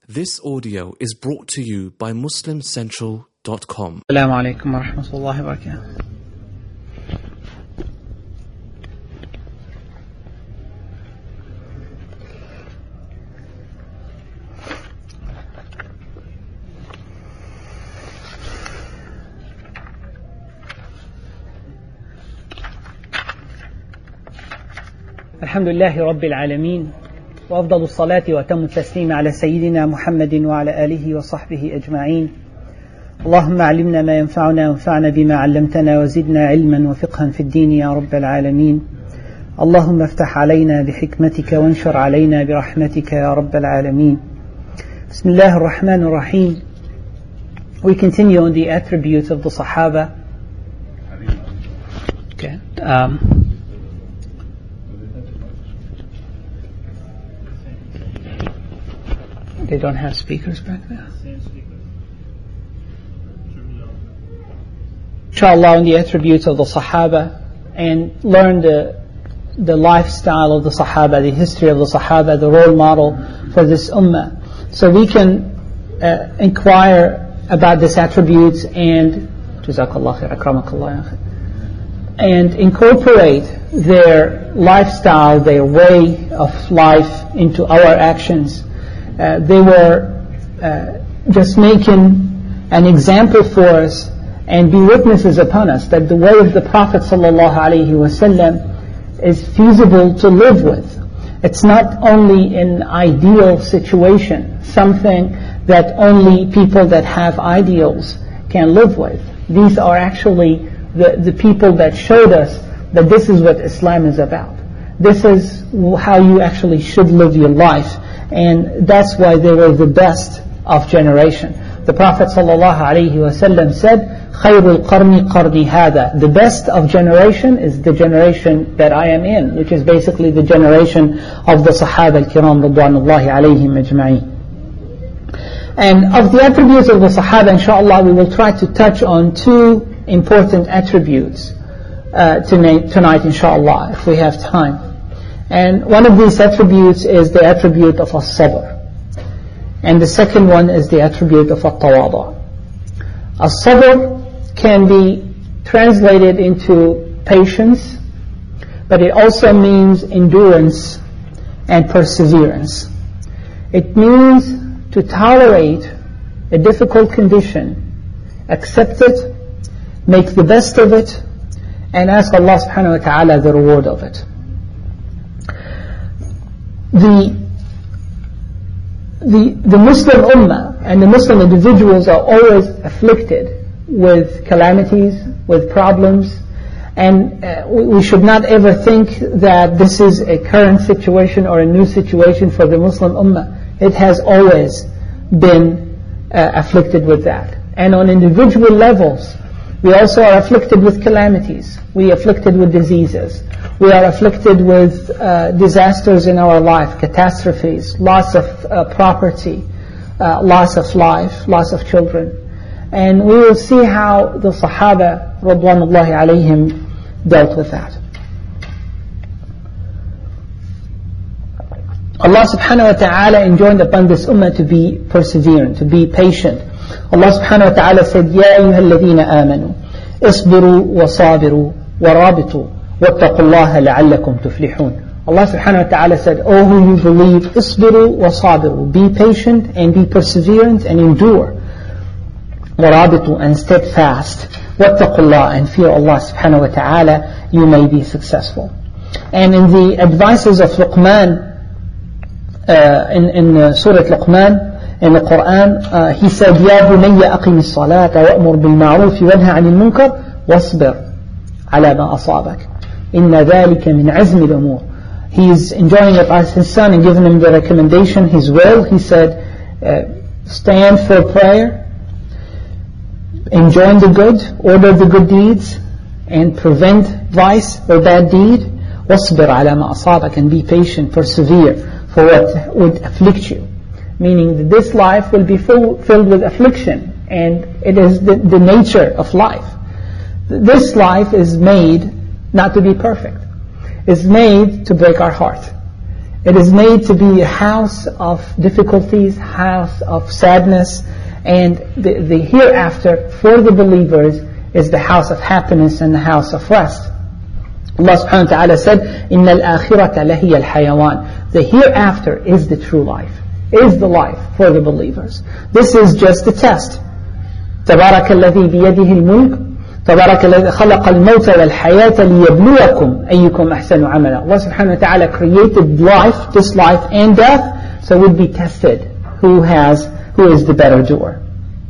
This audio is brought to you by MuslimCentral.com. السلام عليكم ورحمة الله وبركاته. الحمد لله رب العالمين، وأفضل الصلاة وأتم التسليم على سيدنا محمد وعلى آله وصحبه أجمعين. اللهم علمنا ما ينفعنا وانفعنا بما علمتنا وزدنا علما وفقها في الدين يا رب العالمين. اللهم افتح علينا بحكمتك وانشر علينا برحمتك يا رب العالمين. بسم الله الرحمن الرحيم. We continue on the attributes of the Sahaba. Okay. They don't have speakers back there. Inshallah, on the attributes of the Sahaba, and learn the lifestyle of the Sahaba, the history of the Sahaba, the role model for this ummah. So we can inquire about these attributes and Jazakallah khair, akramakallah khair, and incorporate their lifestyle, their way of life into our actions. They were just making an example for us and be witnesses upon us that the way of the Prophet ﷺ is feasible to live with. It's not only an ideal situation, something that only people that have ideals can live with. These are actually the people that showed us that this is what Islam is about. This is how you actually should live your life. And that's why they were the best of generation. The Prophet ﷺ said, خَيْرُ الْقَرْنِ قَرْنِ هَذَا. The best of generation is the generation that I am in, which is basically the generation of the Sahaba al-Kiram radwanullahi alayhim ajma'in. And of the attributes of the Sahaba, inshallah, we will try to touch on two important attributes tonight, inshallah, if we have time. And one of these attributes is the attribute of as-sabr. And the second one is the attribute of at-tawadu'. As-sabr can be translated into patience, but it also means endurance and perseverance. It means to tolerate a difficult condition, accept it, make the best of it, and ask Allah subhanahu wa ta'ala the reward of it. The Muslim ummah and the Muslim individuals are always afflicted with calamities, with problems, and we should not ever think that this is a current situation or a new situation for the Muslim ummah. It has always been afflicted with that. And on individual levels, we also are afflicted with calamities. We are afflicted with diseases. We are afflicted with disasters in our life, catastrophes, loss of property, loss of life, loss of children. And we will see how the Sahaba radwanullahi alayhim dealt with that. Allah subhanahu wa ta'ala enjoined upon this ummah to be perseverant, to be patient. Allah subhanahu wa ta'ala said, يَا أَيُّهَا الَّذِينَ آمَنُوا اصْبِرُوا وَصَابِرُوا وَرَابِطُوا وَاتَّقُوا اللَّهَ لَعَلَّكُمْ تُفْلِحُونَ. Allah subhanahu wa ta'ala said, O who you believe, اصْبِرُوا وَصَابِرُوا, be patient and be perseverant and endure. وَرَابِطُوا, and steadfast. وَاتَّقُوا اللَّهَ, and fear Allah subhanahu wa ta'ala, you may be successful. And in the advices of Luqman, in Surah Luqman, in the Quran, he said, يَا بُنَيَّ أَقِمِ الصَّلَاةَ وَأْمُرْ بِالْمَعْرُوفِ وَانْهَ عَنِ الْمُنْكَرِ وَاصْبِرْ عَلَى مَا أَصَابَكَ إِنَّ ذَلِكَ مِنْ عَزْمِ الْأُمُورِ. He's enjoining it as his son and giving him the recommendation, his will. He said, stand for prayer, enjoin the good, order the good deeds, and prevent vice or bad deed. وَاصْبِرْ عَلَى مَا أَصَابَكَ, and be patient, persevere for what would afflict you. Meaning that this life will be filled with affliction, and it is the nature of life. This life is made not to be perfect. It's made to break our heart. It is made to be a house of difficulties, house of sadness, and the hereafter for the believers is the house of happiness and the house of rest. Allah subhanahu wa ta'ala said, إِنَّ الْآخِرَةَ لَهِيَ الْحَيَوَانِ. The hereafter is the true life, is the life for the believers. This is just a test. تبارك الذي بيده الملك تبارك الذي خلق الموت والحياة ليبلوكم أيكم أحسن عملا. Allah subhanahu wa ta'ala created life, this life and death, so we'd be tested who is the better doer.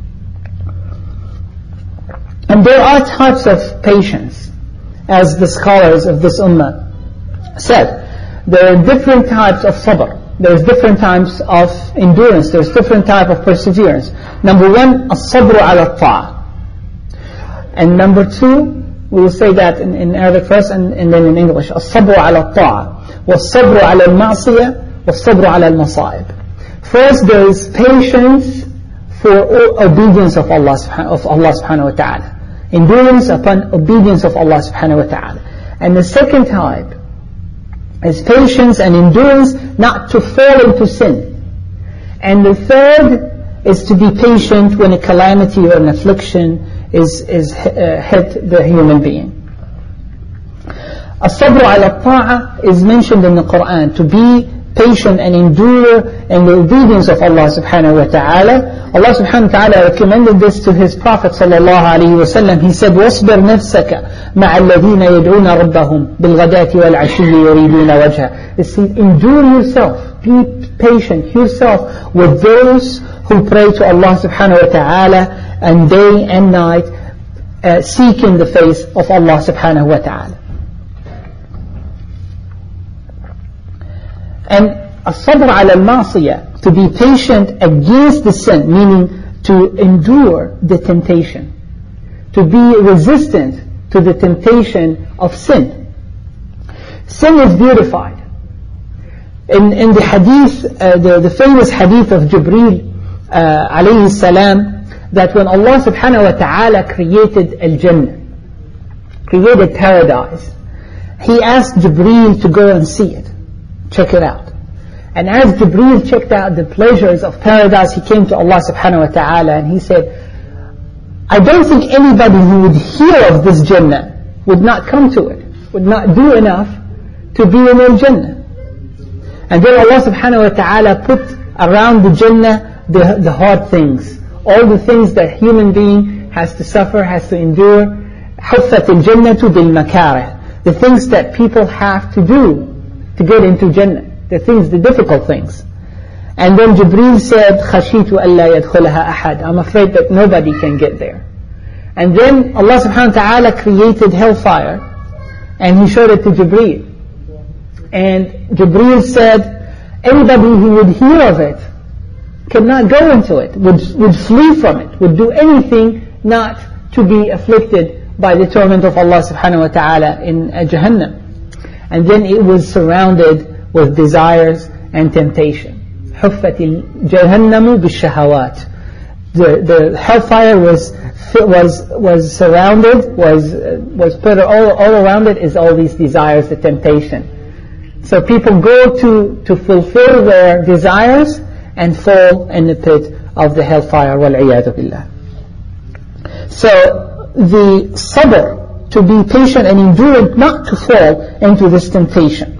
And there are types of patience, as the scholars of this ummah said. There are different types of sabr. There's different types of endurance. There's different type of perseverance. Number one, as-sabru ala ta'ah. And number two, we will say that in Arabic first and then in English. As-sabru ala ta'ah, was-sabru ala al-ma'siyah, was-sabru ala al-masa'ib. First, there is patience for obedience of Allah subhanahu wa ta'ala. Endurance upon obedience of Allah subhanahu wa ta'ala. And the second type is patience and endurance not to fall into sin. And the third is to be patient when a calamity or an affliction is hit the human being. As-sabr ala ta'ah is mentioned in the Quran, to be patient and endure in the obedience of Allah subhanahu wa ta'ala. Allah subhanahu wa ta'ala recommended this to His Prophet sallallahu alayhi wa sallam. He said, وَاصْبِرْ نَفْسَكَ مَعَ الَّذِينَ يَدْعُونَ رَبَّهُمْ بِالْغَدَاةِ وَالْعَشِيِّ يُرِيدُونَ وَجْهَهُ. Endure yourself, be patient yourself with those who pray to Allah subhanahu wa ta'ala and day and night, seeking the face of Allah subhanahu wa ta'ala. And as-sabr ala al-ma'siyah, to be patient against the sin, meaning to endure the temptation, to be resistant to the temptation of sin. Sin is beautified. In the hadith, the famous hadith of Jibreel alayhi salam, that when Allah subhanahu wa ta'ala created al-Jannah, created paradise, He asked Jibreel to go and see it, check it out. And as Jibreel checked out the pleasures of paradise, he came to Allah subhanahu wa ta'ala and he said, I don't think anybody who would hear of this Jannah would not come to it, would not do enough to be in al-Jannah. And then Allah subhanahu wa ta'ala put around the Jannah the hard things, all the things that human being has to suffer, has to endure. حُفَّتِ الْجَنَّةُ بِالْمَكَارِهِ, the things that people have to do to get into Jannah, the difficult things. And then Jibreel said, خَشِيتُ أَلَّا يَدْخُلَهَا أَحَدٍ, I'm afraid that nobody can get there. And then Allah subhanahu wa ta'ala created hellfire, and He showed it to Jibreel. And Jibreel said, anybody who would hear of it could not go into it, would flee from it, would do anything not to be afflicted by the torment of Allah subhanahu wa ta'ala in Jahannam. And then it was surrounded with desires and temptation. حُفَّتِ الْجَهَنَّمُ بِالشَّهَوَاتِ. The hellfire was surrounded, was put all around it is all these desires, the temptation. So people go to fulfill their desires and fall in the pit of the hellfire. وَالْعِيَاذُ بِاللَّهِ. So the sabr, to be patient and endure, not to fall into this temptation.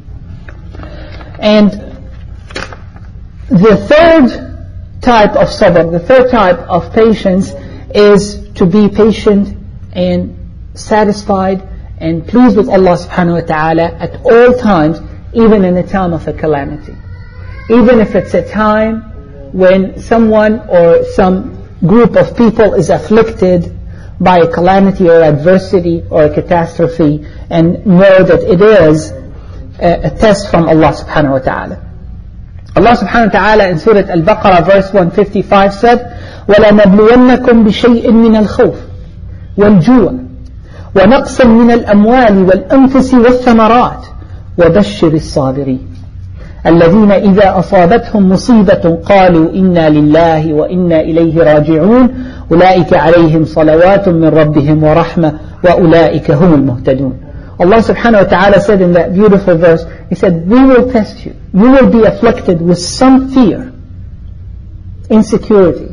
And the third type of sabr, the third type of patience, is to be patient and satisfied and pleased with Allah subhanahu wa ta'ala at all times, even in a time of a calamity. Even if it's a time when someone or some group of people is afflicted by a calamity or adversity or a catastrophe, and know that it is a test from Allah subhanahu wa ta'ala. Allah subhanahu wa ta'ala in Surah Al-Baqarah verse 155 said, وَلَنَبْلُوَنَّكُمْ بِشَيْءٍ مِّنَ الْخَوْفِ وَالْجُوعِ وَنَقْصٍ مِّنَ الْأَمْوَالِ وَالْأَنفُسِ وَالثَّمَرَاتِ وَبَشِّرِ الصَّابِرِينَ الذين إذا أصابتهم مصيبة قالوا إنا لله وإنا إليه راجعون أولئك عليهم صلوات من ربهم ورحمة وأولئك هم المهتدون. Allah subhanahu wa ta'ala said in that beautiful verse, He said, we will test you. You will be afflicted with some fear, insecurity,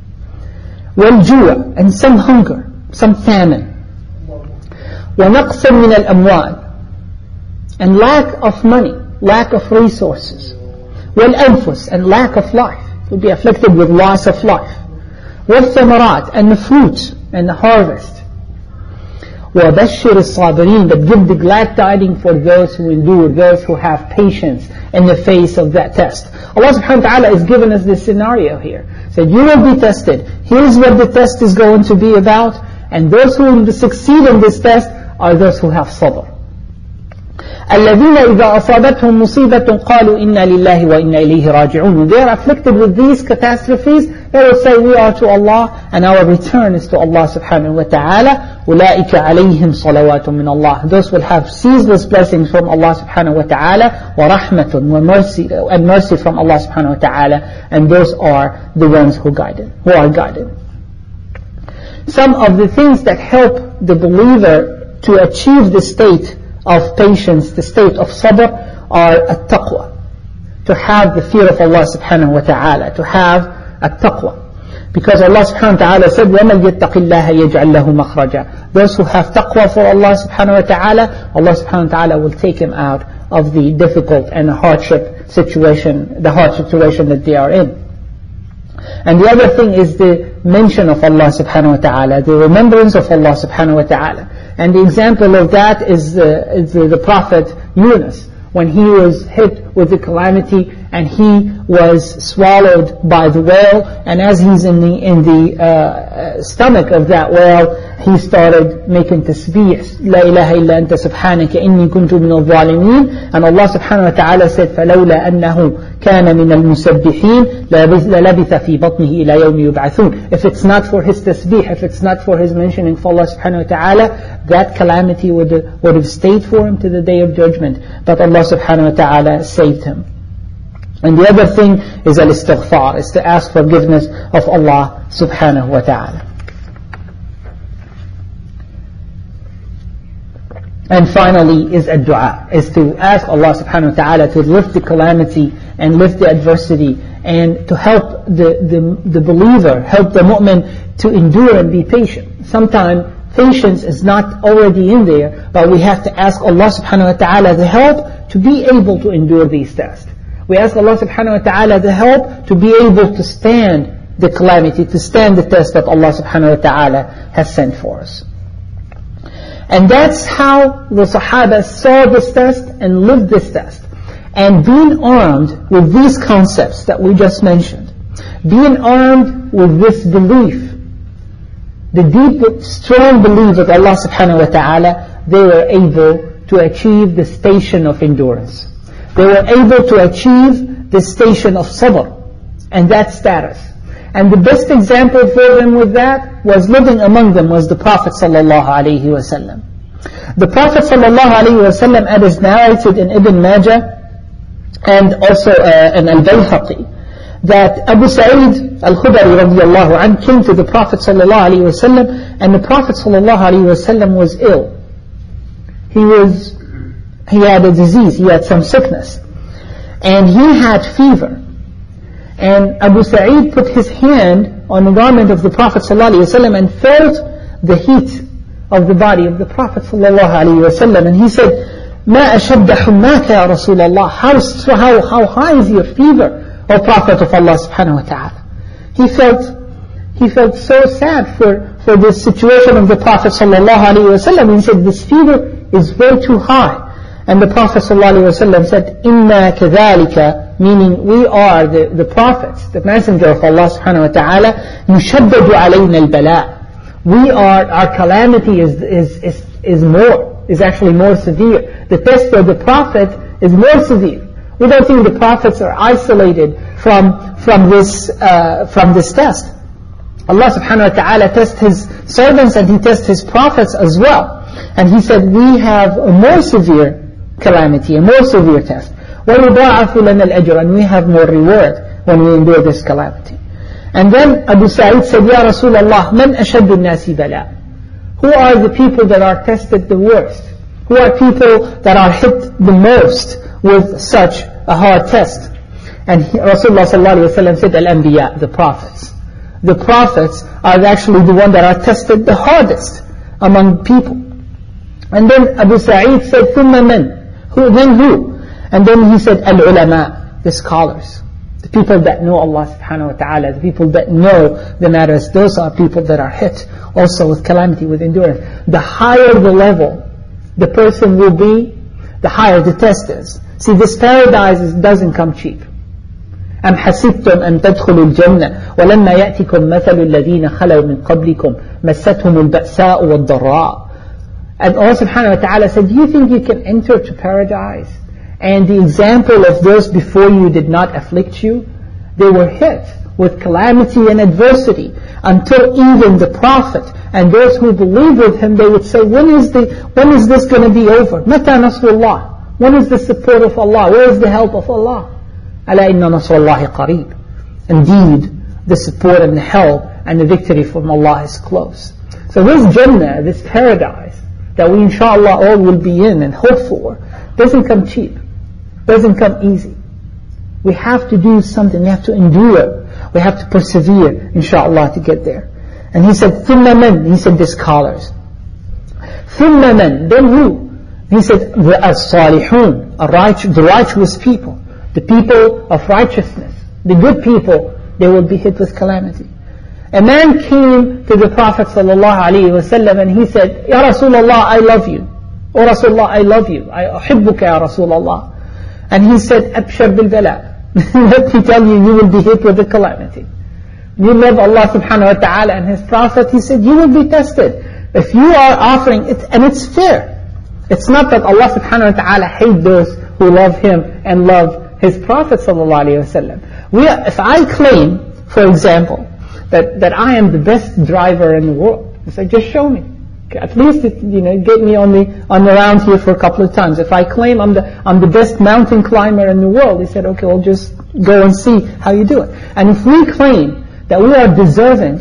وَالْجُوعَ, and some hunger, some famine, وَنَقْصًا مِنَ الْأَمْوَالِ, and lack of money, lack of resources, وَالْأَنفُسِ, and lack of life. You'll be afflicted with loss of life, وَالثَّمَرَاتِ, and the fruits and the harvest. وَبَشِّرِ الصَّابِرِينَ, but give the glad tidings for those who endure, those who have patience in the face of that test. Allah subhanahu wa ta'ala is giving us this scenario here. So you will be tested. Here's what the test is going to be about. And those who will succeed in this test are those who have sabr. الَّذِينَ إِذَا أَصَابَتْهُمْ مُصِيبَةٌ قَالُوا إِنَّا لِلَّهِ وَإِنَّا إِلَيْهِ رَاجِعُونَ. When they are afflicted with these catastrophes, they will say, we are to Allah and our return is to Allah subhanahu wa ta'ala. أُولَٰئِكَ عَلَيْهِمْ صَلَوَاتٌ مِّنَ اللَّهِ. Those will have ceaseless blessings from Allah subhanahu wa ta'ala, وَرَحْمَةٌ, and mercy from Allah subhanahu wa ta'ala. And those are the ones who are guided. Some of the things that help the believer to achieve the state of patience, the state of sabr, are at-taqwa. To have the fear of Allah subhanahu wa ta'ala, to have at-taqwa. Because Allah subhanahu wa ta'ala said, وَمَنْ يَتَّقِ اللَّهَ يَجْعَلْ لَهُ مَخْرَجًا. Those who have taqwa for Allah subhanahu wa ta'ala, Allah subhanahu wa ta'ala will take him out of the difficult and hardship situation, the hard situation that they are in. And the other thing is the mention of Allah subhanahu wa ta'ala, the remembrance of Allah subhanahu wa ta'ala. And the example of that is the Prophet Yunus, when he was hit with the calamity and he was swallowed by the whale, and as he's in the stomach of that whale, he started making tasbih, La ilaha illa anta subhanaka inni kuntu min al-zalimin. And Allah subhanahu wa ta'ala said, فَلَوْلَا أَنَّهُ كَانَ مِنَ الْمُسَبِّحِينَ لَلَبِثَ فِي بَطْنِهِ إِلَى يَوْمِ يُبْعَثُونَ. If it's not for his tasbih, if it's not for his mentioning for Allah subhanahu wa ta'ala, that calamity would have stayed for him to the day of judgment. But Allah subhanahu wa ta'ala saved him. And the other thing is al-istighfar, is to ask forgiveness of Allah subhanahu wa ta'ala. And finally is ad-du'a, is to ask Allah subhanahu wa ta'ala to lift the calamity and lift the adversity, and to help the believer, help the mu'min to endure and be patient. Sometimes patience is not already in there, but we have to ask Allah subhanahu wa ta'ala the help to be able to endure these tests. We ask Allah subhanahu wa ta'ala the help to be able to stand the calamity, to stand the test that Allah subhanahu wa ta'ala has sent for us. And that's how the Sahaba saw this test and lived this test. And being armed with these concepts that we just mentioned, being armed with this belief, the deep, strong belief of Allah subhanahu wa ta'ala, they were able to achieve the station of endurance. They were able to achieve the station of sabr, and that status. And the best example for them with that was living among them was the Prophet sallallahu alaihi wasallam. The Prophet sallallahu alaihi wasallam, as is narrated in Ibn Majah and also in Al-Bayhaqi, that Abu Sa'id Al-Khudri radiyallahu anhu came to the Prophet sallallahu alaihi wasallam, and the Prophet sallallahu alaihi wasallam was ill. He had a disease, he had some sickness, and he had fever. And Abu Sa'id put his hand on the garment of the Prophet ﷺ and felt the heat of the body of the Prophet ﷺ. And he said, مَا أَشَدَّ حُمَّاكَ يَا رَسُولَ اللَّهِ. How high is your fever, O Prophet of Allah subhanahu wa ta'ala? He felt so sad for this situation of the Prophet ﷺ. He said, this fever is way too high. And the Prophet ﷺ said, إِنَّا كَذَلِكَ, meaning we are the prophets, the messenger of Allah subhanahu wa ta'ala, يُشَدَّدُ عَلَيْنَا الْبَلَاءِ. Our calamity is actually more severe. The test of the Prophet is more severe. We don't think the prophets are isolated from this test. Allah subhanahu wa ta'ala tests His servants and He tests His prophets as well. And He said, we have a more severe calamity, a more severe test. وَيُضَاعَفُ لَنَا الْأَجْرَ, and we have more reward when we endure this calamity. And then Abu Sa'id said, Ya Rasulullah, مَنْ أَشَدُّ النَّاسِ بَلَاءً. Who are the people that are tested the worst? Who are people that are hit the most with such a hard test? And Rasulullah sallallahu alaihi wasallam said, Al-Anbiya, the prophets. The prophets are actually the ones that are tested the hardest among people. And then Abu Sa'id said, ثُمَّ مَنْ? Then who? And then he said, Al-Ulama, the scholars. The people that know Allah subhanahu wa ta'ala, the people that know the matters, those are people that are hit also with calamity, with endurance. The higher the level the person will be, the higher the test is. See, this paradise doesn't come cheap. أَمْ حَسِبْتُمْ أَنْ تَدْخُلُوا الْجَنَّةِ وَلَمَّا يَأْتِكُمْ مَثَلُ الَّذِينَ خَلَوْا مِنْ قَبْلِكُمْ مَسَّتْهُمُ الْبَأْسَاءُ وَالضَّرَّاءُ. And Allah subhanahu wa ta'ala said, do you think you can enter to paradise? And the example of those before you did not afflict you? They were hit with calamity and adversity until even the Prophet and those who believe with him, they would say, when is this going to be over? مَتَى نَصْرُ اللَّهِ? When is the support of Allah? Where is the help of Allah? أَلَا إِنَّ نَصْرَ اللَّهِ قَرِيبٌ. Indeed, the support and the help and the victory from Allah is close. So this Jannah, this paradise that we inshallah all will be in and hope for, doesn't come cheap, doesn't come easy. We have to do something, we have to endure, we have to persevere inshallah to get there. And he said, ثُمَّ مَنْ? He said, the scholars. ثُمَّ مَنْ? Then who? He said, the as-salihun, the righteous people, the people of righteousness, the good people, they will be hit with calamity. A man came to the Prophet ﷺ and he said, Ya Rasulullah, I love you. Oh Rasulullah, I love you. I أحبك ya Rasulullah. And he said, Abshar bil bala. Let me tell you, you will be hit with a calamity. You love Allah subhanahu wa ta'ala and His Prophet, He said, you will be tested. If you are offering it, and it's fair. It's not that Allah subhanahu wa ta'ala hates those who love Him and love His Prophet sallallahu alayhi wa sallam. If I claim, for example, that I am the best driver in the world, I say, just show me. At least, get me on the round here for a couple of times. If I claim I'm the best mountain climber in the world, he said, okay, well just go and see how you do it. And if we claim that we are deserving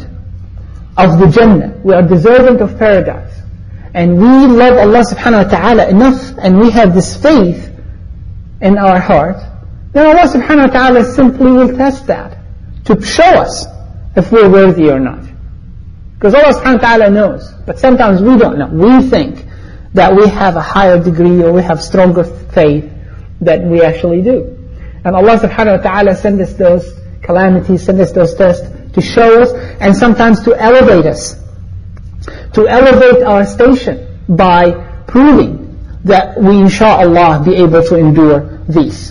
of the Jannah, we are deserving of paradise, and we love Allah subhanahu wa ta'ala enough, and we have this faith in our heart, then Allah subhanahu wa ta'ala simply will test that to show us if we're worthy or not. Because Allah subhanahu wa ta'ala knows, but sometimes we don't know. We think that we have a higher degree or we have stronger faith than we actually do. And Allah subhanahu wa ta'ala sends us those calamities, sends us those tests to show us and sometimes to elevate us. To elevate our station by proving that we insha'Allah be able to endure these.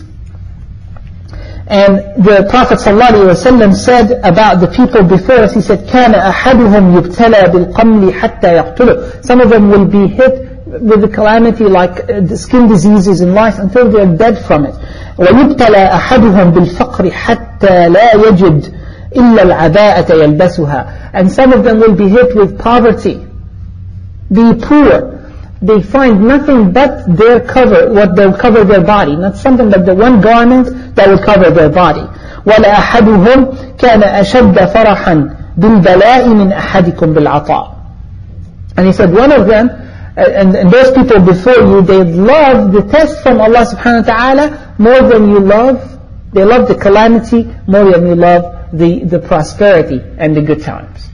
And the Prophet ﷺ said about the people before us, he said, كَانَ أَحَدُهُمْ يُبْتَلَى بِالْقَمْلِ حَتَّى يَقْتُلُهُ. Some of them will be hit with the calamity like the skin diseases in life until they are dead from it. وَيُبْتَلَى أَحَدُهُمْ بِالْفَقْرِ حَتَّى لَا يَجِدْ إِلَّا الْعَبَاءَةَ يَلْبَسُهَا. And some of them will be hit with poverty. The poor, they find nothing but their cover, what they'll cover their body, not something but the one garment that will cover their body. وَلَأَحَدُهُمْ كَانَ أَشَدَّ فَرَحًا بِالْبَلَاءِ مِنْ أَحَدِكُمْ بِالْعَطَاءِ. And he said, one of them, and those people before you, they love the test from Allah subhanahu wa ta'ala more than you love, they love the calamity more than you love the prosperity and the good times.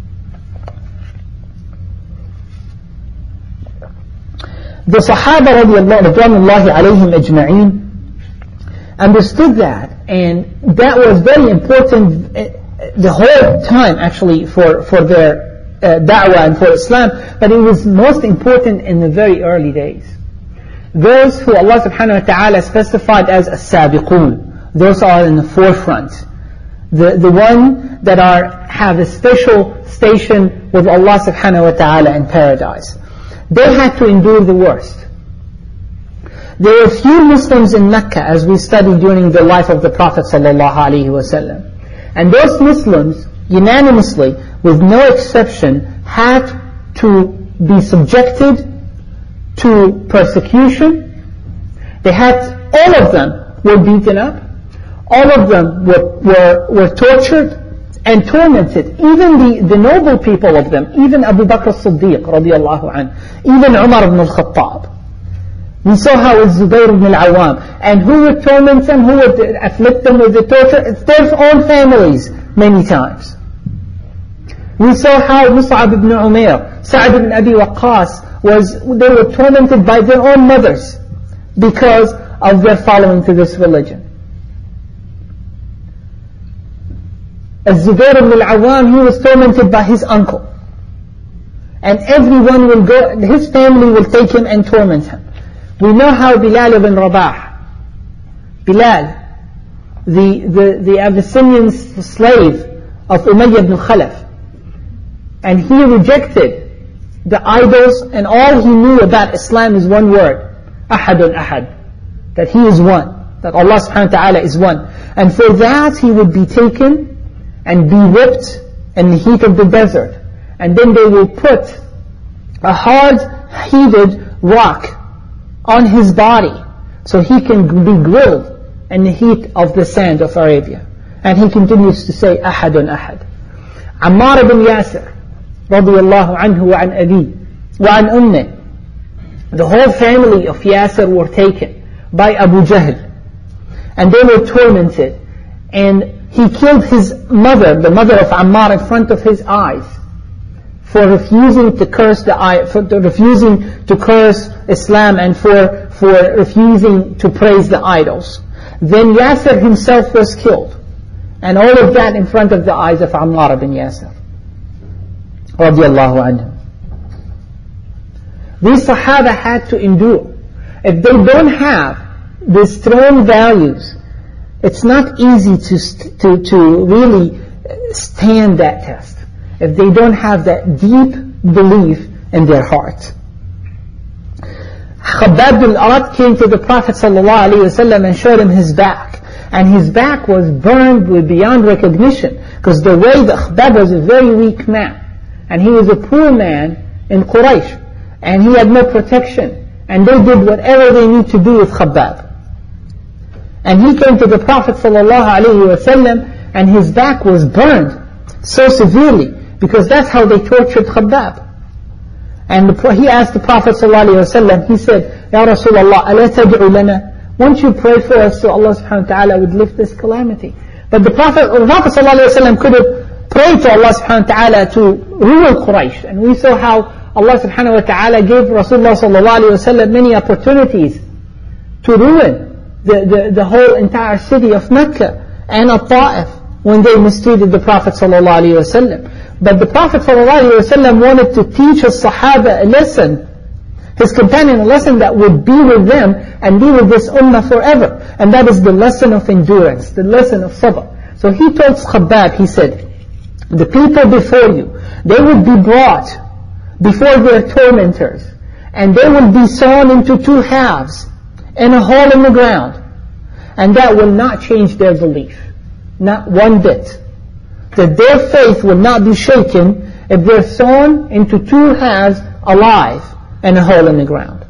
The Sahaba radiyallahu alayhim ajma'een understood that, and that was very important the whole time actually for their da'wah and for Islam, but it was most important in the very early days. Those who Allah subhanahu wa ta'ala specified as as-sabiqun, those are in the forefront. The one that have a special station with Allah subhanahu wa ta'ala in paradise. They had to endure the worst. There were few Muslims in Mecca, as we studied during the life of the Prophet sallallahu alaihi wasallam. And those Muslims, unanimously, with no exception, had to be subjected to persecution. All of them were beaten up. All of them were tortured and tormented. Even the noble people of them, even Abu Bakr as-Siddiq radiyallahu anhu, even Umar ibn al-Khattab, We saw how it was Zubayr ibn al-Awwam. And who would torment them? Who would afflict them with the torture? It's their own families many times. We saw how Mus'ab ibn Umair, Sa'd ibn Abi Waqqas, they were tormented by their own mothers because of their following to this religion. As Zubayr ibn al-Awwam, he was tormented by his uncle. And everyone will go, his family will take him and torment him. We know how Bilal ibn Rabah, Bilal, the Abyssinian slave of Umayyah ibn Khalaf, and he rejected the idols, and all he knew about Islam is one word, Ahadun Ahad, that he is one, that Allah subhanahu wa ta'ala is one. And for that he would be taken and be whipped in the heat of the desert. And then they will put a hard-heated rock on his body so he can be grilled in the heat of the sand of Arabia. And he continues to say, Ahadun Ahad. Ammar ibn Yasir, radiyallahu anhu wa an abi, wa an ummeh. The whole family of Yasir were taken by Abu Jahl. And they were tormented. And he killed his mother, the mother of Ammar, in front of his eyes, for refusing to curse refusing to curse Islam, and for refusing to praise the idols. Then Yasir himself was killed, and all of that in front of the eyes of Ammar ibn Yasir, radiyallahu anhu. These Sahaba had to endure. If they don't have the strong values, it's not easy to really stand that test if they don't have that deep belief in their heart. Khabbab al-Arat came to the Prophet ﷺ and showed him his back. And his back was burned beyond recognition, because the way that Khabbab was a very weak man. And he was a poor man in Quraysh. And he had no protection. And they did whatever they need to do with Khabbab. And he came to the Prophet ﷺ and his back was burned so severely, because that's how they tortured Khabbab. And he asked the Prophet ﷺ, he said, Ya Rasulullah, ala tad'u lana? Won't you pray for us so Allah subhanahu wa ta'ala would lift this calamity? But the Prophet ﷺ could have prayed to Allah subhanahu wa ta'ala to rule Quraysh. And we saw how Allah subhanahu wa ta'ala gave Rasulullah ﷺ many opportunities to ruin the whole entire city of Mecca and of Ta'if when they mistreated the Prophet ﷺ. But the Prophet ﷺ wanted to teach his Sahaba a lesson, his companion a lesson that would be with them and be with this ummah forever. And that is the lesson of endurance, the lesson of sabr. So he told Khabbab, he said, the people before you, they would be brought before their tormentors, and they will be sawn into two halves in a hole in the ground. And that will not change their belief, not one bit. That their faith will not be shaken if they're sawn into two halves alive in a hole in the ground.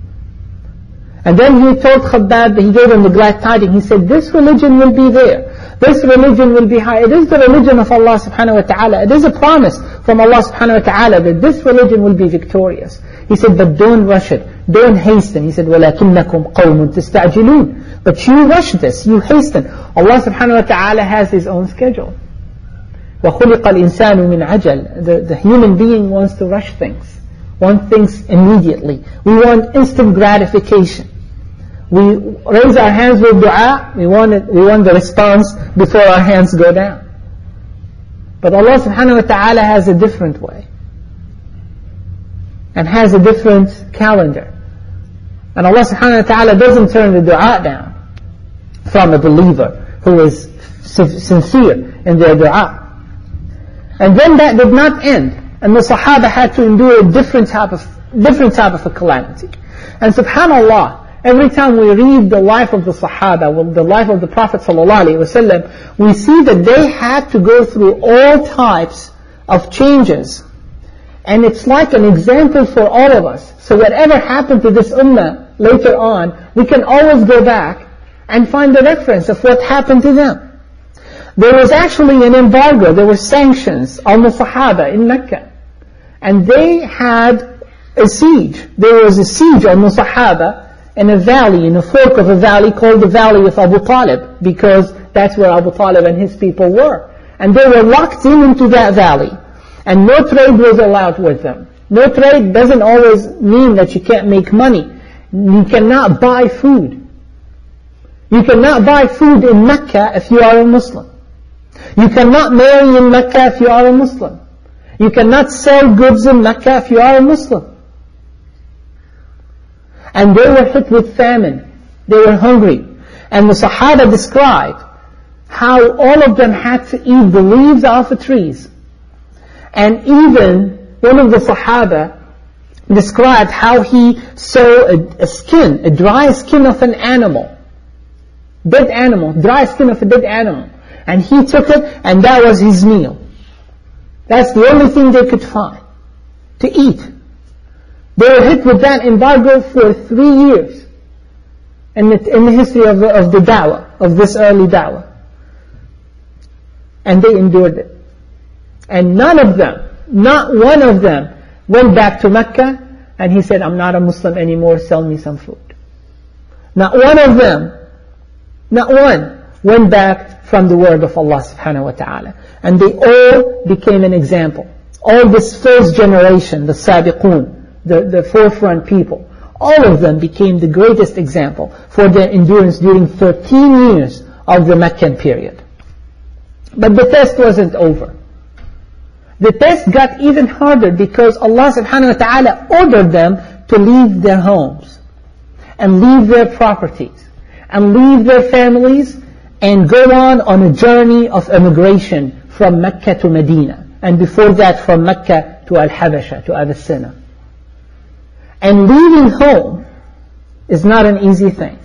And then he told Khabbab, he gave him the glad tidings, he said, this religion will be there. This religion will be high. It is the religion of Allah subhanahu wa ta'ala. It is a promise from Allah subhanahu wa ta'ala that this religion will be victorious. He said, but don't rush it. Don't hasten. He said, وَلَكِنَّكُمْ قَوْمٌ تَسْتَعْجِلُونَ. But you rush this, you hasten. Allah subhanahu wa ta'ala has His own schedule. وَخُلِقَ الْإِنسَانُ مِنْ عَجَلٍ. The human being wants to rush things. Want things immediately. We want instant gratification. We raise our hands with dua, we want the response before our hands go down. But Allah subhanahu wa ta'ala has a different way. And has a different calendar. And Allah subhanahu wa ta'ala doesn't turn the dua down from a believer who is sincere in their dua. And then that did not end. And the Sahaba had to endure a different type of a calamity. And subhanallah, every time we read the life of the Sahaba, the life of the Prophet ﷺ, we see that they had to go through all types of changes. And it's like an example for all of us. So whatever happened to this ummah later on, we can always go back and find the reference of what happened to them. There was actually an embargo, there were sanctions on the Sahaba in Mecca. And they had a siege. There was a siege on the Sahaba in a valley, in a fork of a valley called the Valley of Abu Talib, because that's where Abu Talib and his people were. And they were locked into that valley. And no trade was allowed with them. No trade doesn't always mean that you can't make money. You cannot buy food. You cannot buy food in Mecca if you are a Muslim. You cannot marry in Mecca if you are a Muslim. You cannot sell goods in Mecca if you are a Muslim. And they were hit with famine. They were hungry. And the Sahaba described how all of them had to eat the leaves off the trees. And even one of the Sahaba described how he saw a dry skin of an animal. Dead animal, dry skin of a dead animal. And he took it, and that was his meal. That's the only thing they could find to eat. They were hit with that embargo for 3 years in the history of the da'wah, of this early da'wah. And they endured it. And none of them, not one of them, went back to Mecca and he said, I'm not a Muslim anymore, sell me some food. Not one of them, not one, went back from the word of Allah subhanahu wa ta'ala. And they all became an example. All this first generation, the Sabiqun, the forefront people, all of them became the greatest example for their endurance during 13 years of the Meccan period. But the test wasn't over. The test got even harder because Allah subhanahu wa ta'ala ordered them to leave their homes and leave their properties and leave their families and go on a journey of emigration from Mecca to Medina, and before that from Mecca to Al-Habasha, to Abyssinia. And leaving home is not an easy thing.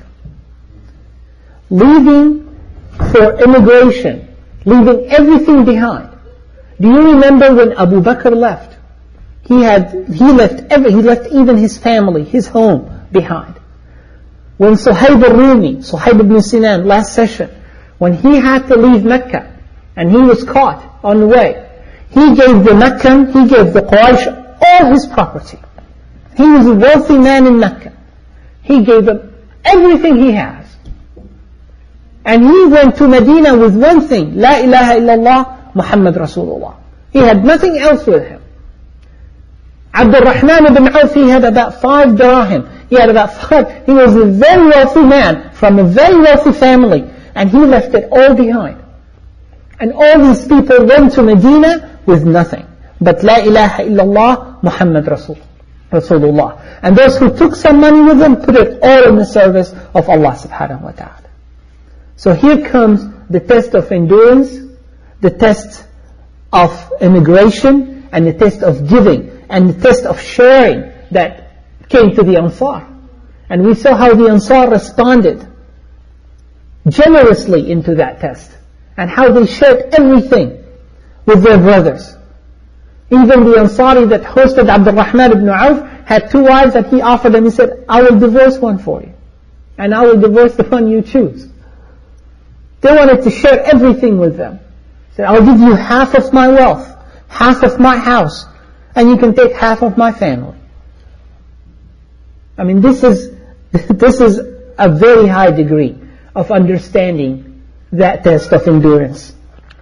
Leaving for immigration, leaving everything behind. Do you remember when Abu Bakr left? He left even his family, his home behind. When Suhaib al-Rumi, Suhaib ibn Sinan, last session, when he had to leave Mecca and he was caught on the way, he gave the Meccan, he gave the Quraysh all his property. He was a wealthy man in Mecca. He gave them everything he has. And he went to Medina with one thing, La ilaha illallah, Muhammad Rasulullah. He had nothing else with him. Abdul Rahman ibn Auf, he had about 5 dirham. He was a very wealthy man from a very wealthy family. And he left it all behind. And all these people went to Medina with nothing but La ilaha illallah, Muhammad Rasulullah. And those who took some money with them put it all in the service of Allah subhanahu wa ta'ala. So here comes the test of endurance, the test of immigration, and the test of giving, and the test of sharing that came to the Ansar. And we saw how the Ansar responded generously into that test, and how they shared everything with their brothers. Even the Ansari that hosted Abdul Rahman ibn Auf had 2 wives that he offered them. He said, I will divorce one for you, and I will divorce the one you choose. They wanted to share everything with them. He said, I'll give you half of my wealth, half of my house, and you can take half of my family. I mean, this is a very high degree of understanding that test of endurance.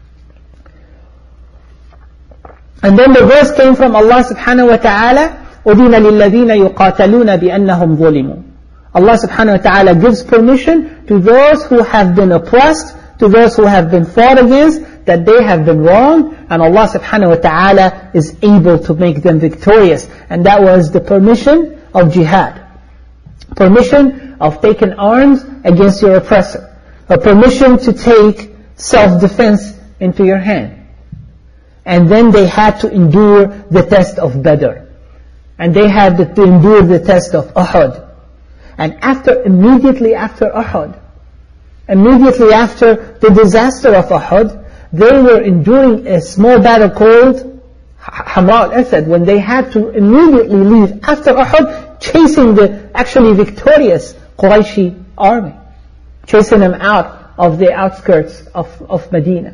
And then the verse came from Allah subhanahu wa ta'ala, أُذِنَ لِلَّذِينَ يُقَاتَلُونَ بِأَنَّهُمْ ظُلِمُوا. Allah subhanahu wa ta'ala gives permission to those who have been oppressed, to those who have been fought against, that they have been wronged, and Allah subhanahu wa ta'ala is able to make them victorious. And that was the permission of jihad. Permission of taking arms against your oppressor. A permission to take self-defense into your hand. And then they had to endure the test of Badr. And they had to endure the test of Uhud. And immediately after Uhud, immediately after the disaster of Uhud, they were enduring a small battle called Hamra al-Asad, when they had to immediately leave after Uhud, chasing the actually victorious Qurayshi army, chasing them out of the outskirts of Medina.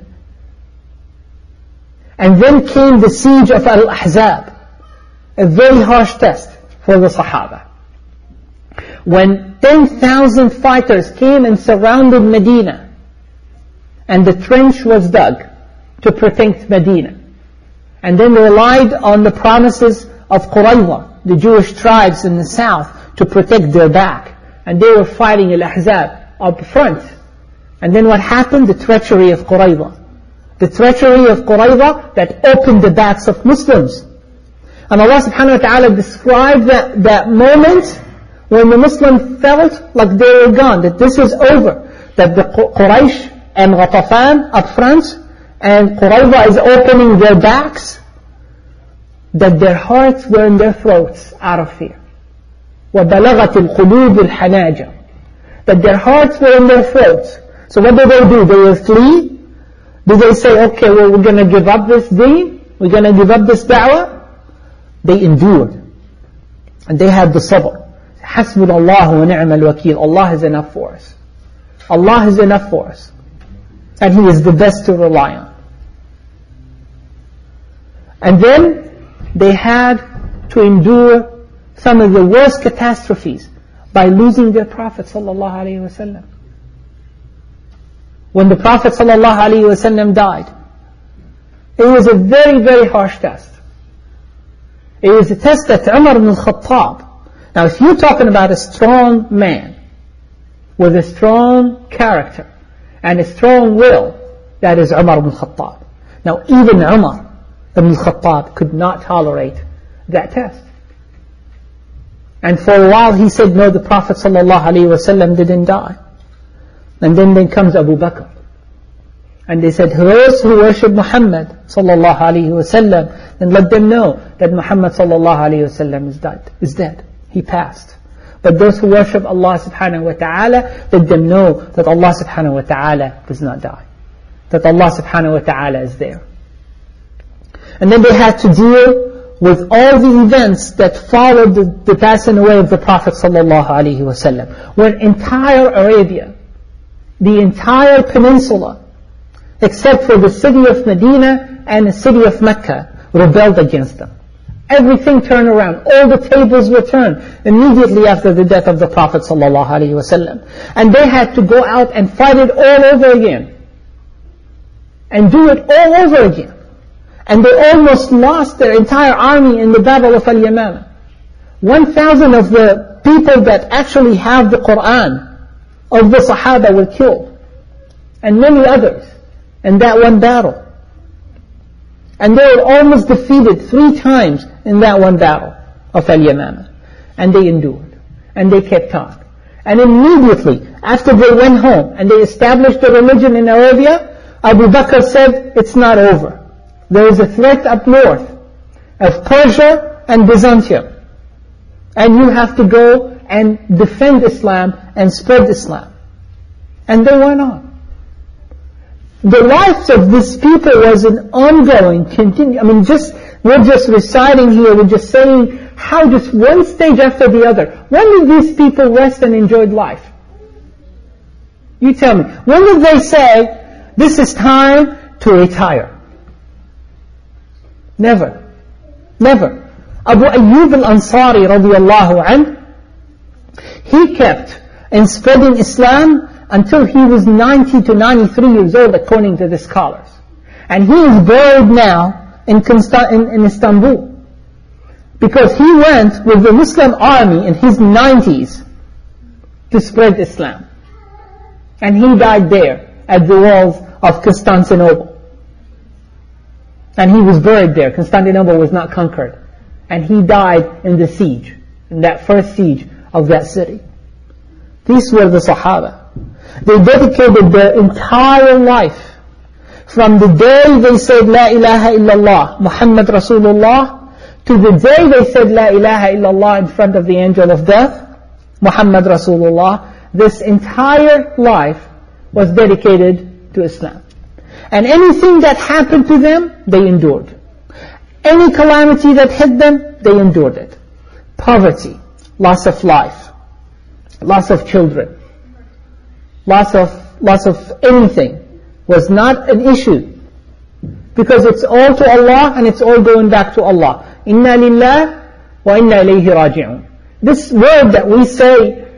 And then came the siege of Al-Ahzab, a very harsh test for the Sahaba. when 10,000 fighters came and surrounded Medina, and the trench was dug to protect Medina. And then they relied on the promises of Qurayza, the Jewish tribes in the south, to protect their back. And they were fighting Al-Ahzab up front. And then what happened? The treachery of Qurayza. The treachery of Qurayza that opened the backs of Muslims. And Allah subhanahu wa ta'ala described that moment when the Muslims felt like they were gone, that this is over. That the Quraysh and Ghatafan up front, and Qurayza is opening their backs, that their hearts were in their throats out of fear. وَبَلَغَتِ الْقُلُوبُ الْحَنَاجِرَ. That their hearts were in their throats. So what did they do? They will flee? Did they say, okay, well, we're going to give up this deen? We're going to give up this da'wah? They endured. And they had the sabr. حَسْبُنَ اللَّهُ وَنِعْمَ الْوَكِيلُ. Allah is enough for us. Allah is enough for us. And He is the best to rely on. And then they had to endure some of the worst catastrophes by losing their Prophet ﷺ. When the Prophet ﷺ died, it was a very, very harsh test. It was a test that Umar ibn al-Khattab. Now if you're talking about a strong man with a strong character and a strong will, that is Umar ibn al-Khattab. Now even Umar ibn al-Khattab could not tolerate that test. And for a while he said, no, the Prophet ﷺ didn't die. And then comes Abu Bakr. And they said, those who worship Muhammad ﷺ, then let them know that Muhammad ﷺ is dead. He passed. But those who worship Allah subhanahu wa ta'ala, let them know that Allah subhanahu wa ta'ala does not die. That Allah subhanahu wa ta'ala is there. And then they had to deal with all the events that followed the passing away of the Prophet ﷺ. When entire Arabia, the entire peninsula, except for the city of Medina and the city of Mecca, rebelled against them. Everything turned around. All the tables were turned immediately after the death of the Prophet ﷺ. And they had to go out and fight it all over again. And do it all over again. And they almost lost their entire army in the Battle of Al-Yamamah. 1,000 of the people that actually have the Qur'an of the Sahaba were killed. And many others in that one battle. And they were almost defeated 3 times in that one battle of Al-Yamamah. And they endured. And they kept on. And immediately after they went home and they established the religion in Arabia, Abu Bakr said, it's not over. There is a threat up north of Persia and Byzantium. And you have to go and defend Islam and spread Islam. And they went on. The lives of these people was an ongoing, continuing. We're just reciting here, we're just saying how just one stage after the other. When did these people rest and enjoyed life? You tell me. When did they say, this is time to retire? Never. Never. Abu Ayyub al-Ansari radiyallahu anh, he kept in spreading Islam until he was 90 to 93 years old according to the scholars. And he is buried now in Istanbul. Because he went with the Muslim army in his 90s to spread Islam. And he died there at the walls of Constantinople. And he was buried there. Constantinople was not conquered. And he died in the siege, in that first siege of that city. These were the Sahaba. They dedicated their entire life. From the day they said, La ilaha illallah, Muhammad Rasulullah, to the day they said, La ilaha illallah in front of the angel of death, Muhammad Rasulullah, this entire life was dedicated to Islam. And anything that happened to them, they endured. Any calamity that hit them, they endured it. Poverty, loss of life, loss of children, loss of anything was not an issue. Because it's all to Allah and it's all going back to Allah. Inna lillah wa inna ilayhi raji'un. This word that we say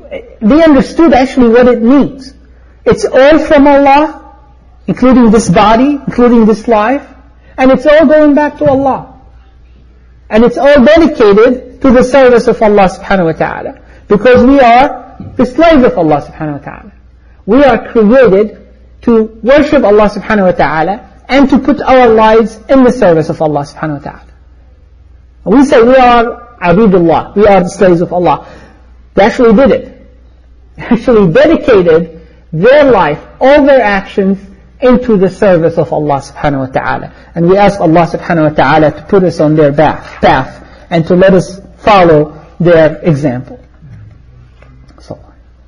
they understood actually what it means. It's all from Allah, including this body, including this life, and it's all going back to Allah. And it's all dedicated to the service of Allah subhanahu wa ta'ala. Because we are the slaves of Allah subhanahu wa ta'ala. We are created to worship Allah subhanahu wa ta'ala and to put our lives in the service of Allah subhanahu wa ta'ala. We say we are abidullah, we are the slaves of Allah. They actually did it. They actually dedicated their life, all their actions, into the service of Allah subhanahu wa ta'ala. And we ask Allah subhanahu wa ta'ala to put us on their path and to let us follow their example. So,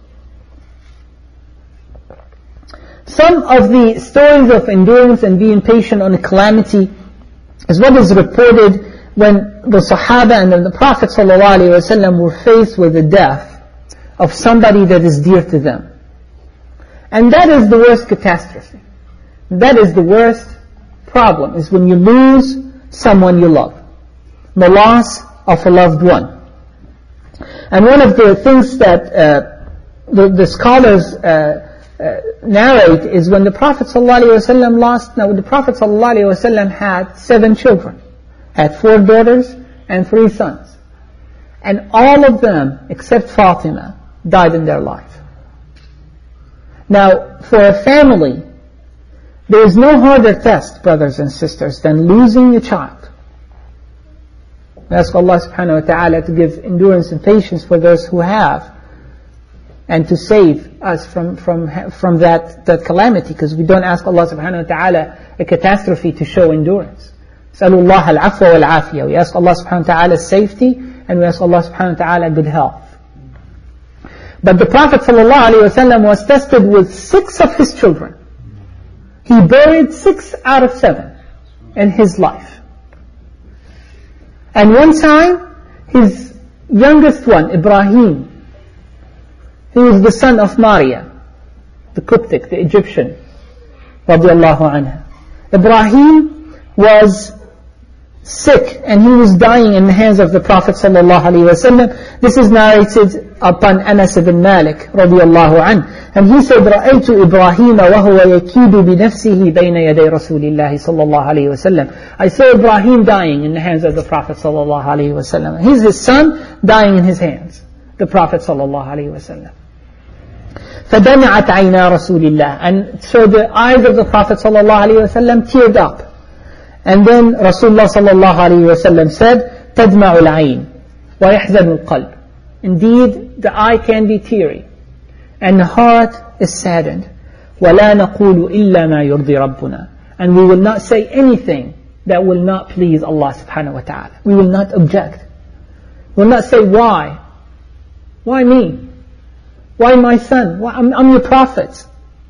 some of the stories of endurance and being patient on a calamity is what is reported when the Sahaba and then the Prophet ﷺ were faced with the death of somebody that is dear to them. And that is the worst catastrophe. That is the worst problem, is when you lose someone you love. The loss of a loved one. And one of the things that the scholars narrate is when the Prophet ﷺ lost, now the Prophet ﷺ had 7 children, had 4 daughters and 3 sons. And all of them, except Fatima, died in their life. Now, for a family, there is no harder test, brothers and sisters, than losing a child. We ask Allah subhanahu wa ta'ala to give endurance and patience for those who have, and to save us from that calamity, because we don't ask Allah subhanahu wa ta'ala a catastrophe to show endurance. Salullah al-afwa wal-afiyah. We ask Allah subhanahu wa ta'ala safety, and we ask Allah subhanahu wa ta'ala good health. But the Prophet ﷺ was tested with 6 of his children. He buried 6 out of 7 in his life. And one time, his youngest one, Ibrahim, he was the son of Maria, the Coptic, the Egyptian, radiallahu anha. Ibrahim was sick and he was dying in the hands of the Prophet ﷺ. This is narrated upon Anas ibn Malik radiallahu anhu. And he said, رَأَيْتُ إِبْرَاهِيمَ وَهُوَ يَكِيدُ بِنَفْسِهِ بَيْنَ يَدَيْ رَسُولِ اللَّهِ صلى الله عليه وسلم. I saw Ibrahim dying in the hands of the Prophet صلى الله عليه وسلم. He's his son dying in his hands, the Prophet صلى الله عليه وسلم. فَدَمِعَتْ عَيْنَا رَسُولِ اللَّهِ. And so the eyes of the Prophet صلى الله عليه وسلم teared up. And then Rasulullah صلى الله عليه وسلم said, تَدْمَعُ الْعَيْنِ وَيَحْزَنُ الْقَلْبِ. Indeed, the eye can be teary, and the heart is saddened. وَلَا نَقُولُ إِلَّا مَا يُرْضِي رَبُّنَا. And we will not say anything that will not please Allah subhanahu wa ta'ala. We will not object. We will not say, why? Why me? Why my son? Why? I'm your prophet.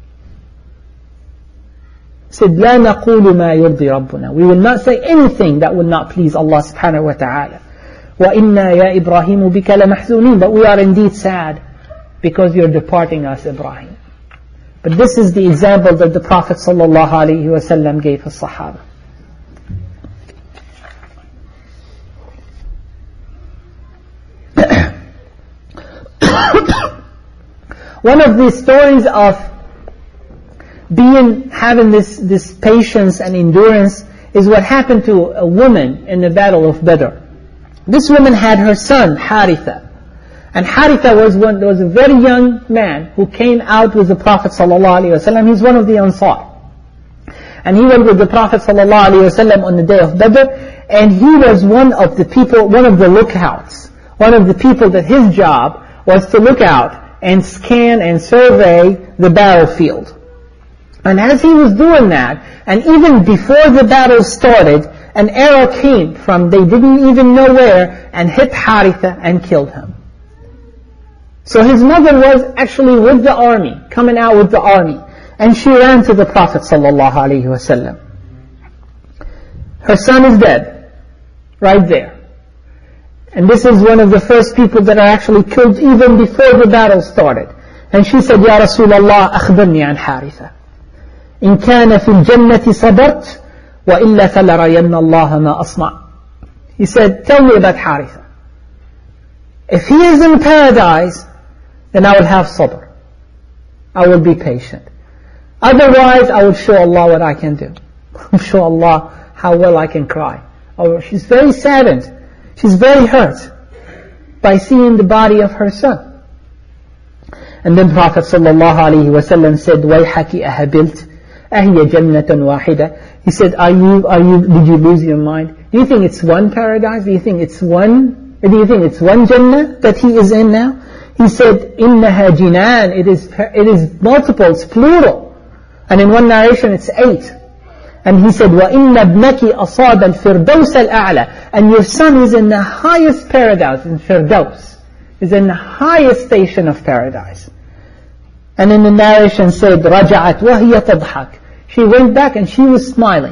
Said, لَا نَقُولُ مَا يُرْضِي رَبُّنَا. We will not say anything that will not please Allah subhanahu wa ta'ala. وَإِنَّا يَا إِبْرَاهِيمُ بِكَ لَمَحْزُونِينَ. But we are indeed sad because you're departing us, Ibrahim. But this is the example that the Prophet sallallahu alaihi wasallam gave his Sahaba. One of the stories of having this patience and endurance is what happened to a woman in the battle of Badr. This woman had her son, Haritha. And Haritha was a very young man who came out with the Prophet ﷺ. He's one of the Ansar. And he went with the Prophet ﷺ on the day of Badr, and he was one of the lookouts. One of the people that his job was to look out and scan and survey the battlefield. And as he was doing that, and even before the battle started, an arrow came from they didn't even know where and hit Haritha and killed him. So his mother was actually with the army, coming out with the army, and she ran to the Prophet ﷺ. Her son is dead, right there. And this is one of the first people that are actually killed even before the battle started. And she said, Ya Rasulallah, أخبرني عن حارثة. إن كان في الجنة صبرت وإلا فلرين الله ما أصنع. He said, tell me about Haritha. If he is in paradise, then I will have sabr. I will be patient. Otherwise, I will show Allah what I can do. Show Allah how well I can cry. Oh, she's very saddened. She's very hurt by seeing the body of her son. And then Prophet ﷺ said, وَيْحَكِ أَهَبِلْتِ أَهِيَ جَنَّةً وَاحِدَةً. He said, did you lose your mind? Do you think it's one paradise? Do you think it's one Jannah that he is in now? He said, إِنَّهَا جِنَانٍ. It is multiple, it's plural. And in one narration it's 8. And he said, وَإِنَّ ابْنَكِ أَصَابَ الْفِرْدَوْسَ الْأَعْلَى. And your son is in the highest paradise, in Firdaus. Is in the highest station of paradise. And in the narration said, رَجَعَتْ وَهِيَ تَضْحَكْ. She went back and she was smiling.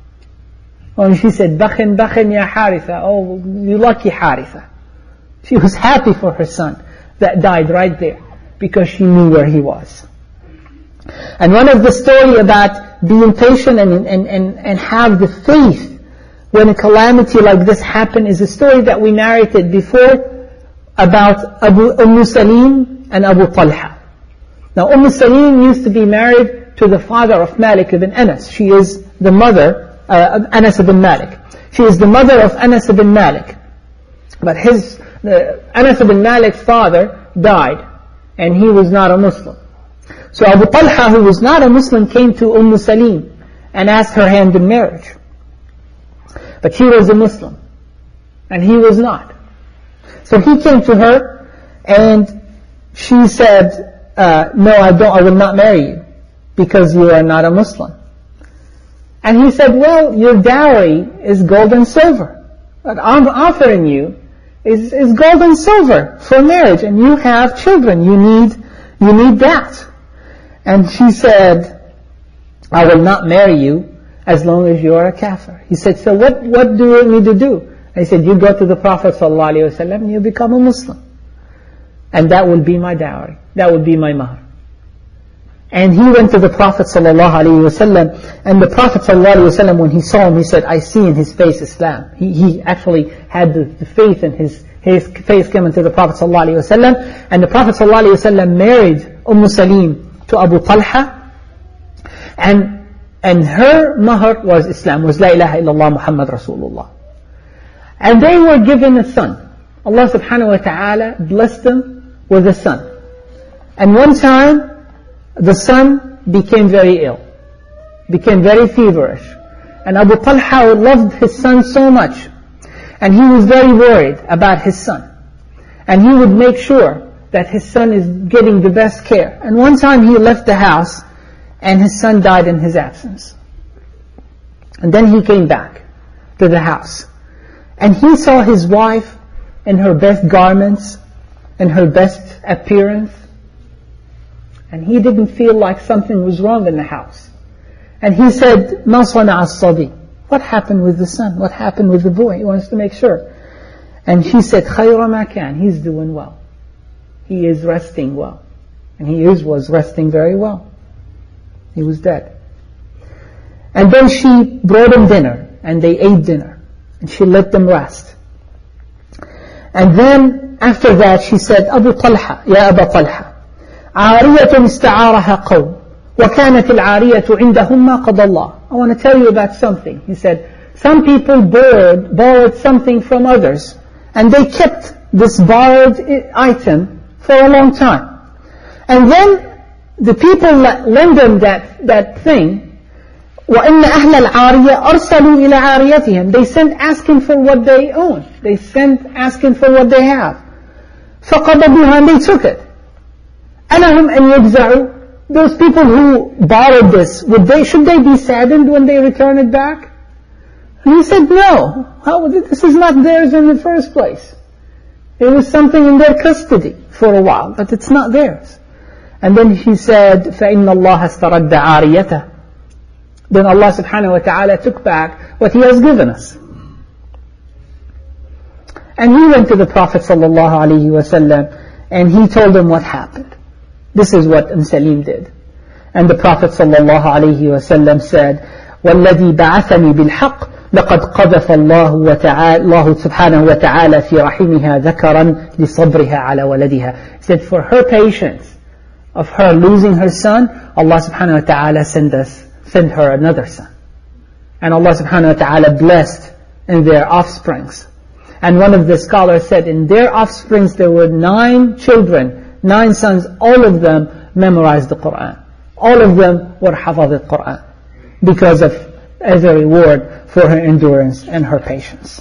And she said, بَخٍ يَا حَارِثَةَ. Oh, you lucky Haritha. She was happy for her son that died right there because she knew where he was. And one of the story about being patient and have the faith when a calamity like this happened is a story that we narrated before about Salim and Abu Talha. Now Salim used to be married to the father of Malik ibn Anas. She is the mother of Anas ibn Malik. She is the mother of Anas ibn Malik. But Anas ibn Malik's father died and he was not a Muslim. So Abu Talha, who was not a Muslim, came to Salim and asked her hand in marriage. But she was a Muslim and he was not. So he came to her and she said, no, I will not marry you because you are not a Muslim. And he said, well, your dowry is gold and silver. What I'm offering you is gold and silver for marriage, and you have children. You need that. And she said, I will not marry you as long as you are a kafir. He said, so what do you need to do? And he said, you go to the Prophet ﷺ and you become a Muslim. And that will be my dowry. That will be my mahar. And he went to the Prophet ﷺ, and the Prophet ﷺ, when he saw him, he said, I see in his face Islam. He actually had the faith in his face coming to the Prophet ﷺ, and the Prophet ﷺ married Salim to Abu Talha, and her mahar was Islam, was La ilaha illallah Muhammad Rasulullah. And they were given a son. Allah subhanahu wa ta'ala blessed them with a son. And one time, the son became very ill, became very feverish. And Abu Talha loved his son so much, and he was very worried about his son. And he would make sure that his son is getting the best care. And one time he left the house, and his son died in his absence. And then he came back to the house. And he saw his wife in her best garments, in her best appearance. And he didn't feel like something was wrong in the house. And he said, مَا صَنَعَ الصَّبِي. What happened with the son? What happened with the boy? He wants to make sure. And she said, خَيْرَ مَا كَانَ. He's doing well. He is resting well. And he was resting very well. He was dead. And then she brought him dinner, and they ate dinner. And she let them rest. And then after that she said, Abu Talha, Ya Abu Talha, عارية استعارها قوم وكانت العارية عندهم ما قضى الله. I want to tell you about something. He said, some people borrowed something from others, and they kept this borrowed item for a long time. And then the people lend them that thing. وَإِنَّ أَهْلَ الْعَارِيَةِ أَرْسَلُوا إِلَى عَارِيَتِهِمْ. They sent asking for what they own. They sent asking for what they have. فَقَبَضُوهَا, and they took it. أَلَهُمْ أَنْ يَجْزَعُوا. Those people who borrowed this, should they be saddened when they return it back? And he said, no. This is not theirs in the first place. It was something in their custody for a while, but it's not theirs. And then he said, فَإِنَّ اللَّهَ اسْتَرَدَّ عَارِيَتَهُ. Then Allah subhanahu wa ta'ala took back what He has given us. And he went to the Prophet sallallahu alaihi wasallam and he told him what happened. This is what Salim did. And the Prophet sallallahu alaihi wasallam said, وَالَّذِي بَعَثَنِي بِالْحَقِّ لقد قذف الله سبحانه وتعالى في رحمها ذكرا لصبرها على ولدها. He said, for her patience of her losing her son, Allah subhanahu wa ta'ala sent her another son. And Allah subhanahu wa ta'ala blessed in their offsprings. And one of the scholars said, in their offsprings there were 9 children, 9 sons, all of them memorized the Qur'an. All of them were hafaz al-Qur'an because of, as a reward for her endurance and her patience.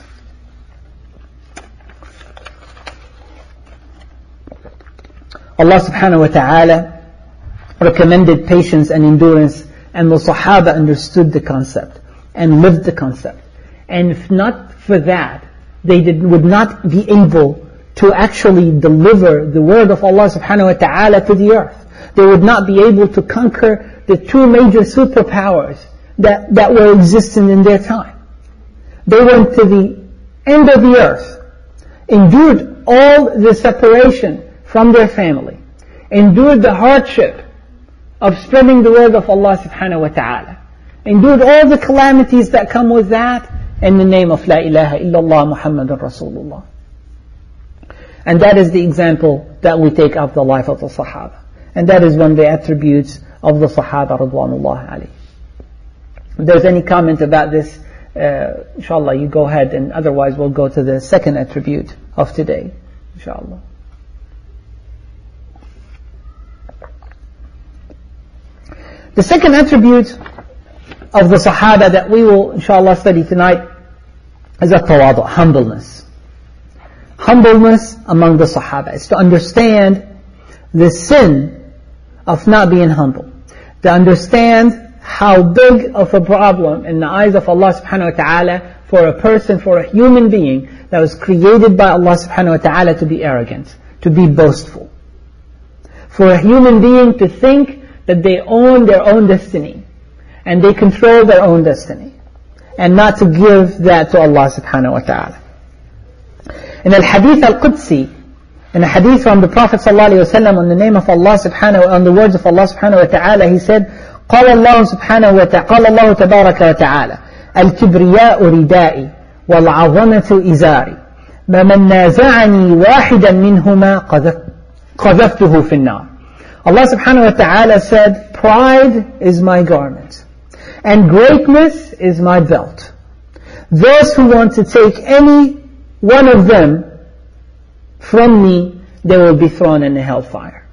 Allah subhanahu wa ta'ala recommended patience and endurance, and the Sahaba understood the concept and lived the concept. And if not for that, they would not be able to actually deliver the word of Allah subhanahu wa ta'ala to the earth. They would not be able to conquer the 2 major superpowers that were existing in their time. They went to the end of the earth, endured all the separation from their family, endured the hardship of spreading the word of Allah subhanahu wa ta'ala, endured all the calamities that come with that in the name of La ilaha illallah Muhammadun Rasulullah. And that is the example that we take of the life of the Sahaba. And that is one of the attributes of the Sahaba radwanullah alayhi. If there's any comment about this, inshallah you go ahead, and otherwise we'll go to the second attribute of today, inshallah. The second attribute of the Sahaba that we will inshallah study tonight is at-tawadu', humbleness. Humbleness among the Sahaba is to understand the sin of not being humble, to understand how big of a problem in the eyes of Allah subhanahu wa ta'ala for a person, for a human being that was created by Allah subhanahu wa ta'ala to be arrogant, to be boastful. For a human being to think that they own their own destiny and they control their own destiny, and not to give that to Allah subhanahu wa ta'ala. In al-Hadith al-Qudsi, in a hadith from the Prophet sallallahu alayhi wa sallam on the name of Allah subhanahu, on the words of Allah subhanahu wa ta'ala, he said, قال الله سبحانه وتعالى قال الله تبارك وتعالى الكبرياء ردائي والعظمة إزاري فمن نازعني واحدا منهما قذفته في النار. Allah subhanahu wa ta'ala said, pride is my garment and greatness is my belt. Those who want to take any one of them from me, they will be thrown in the hellfire.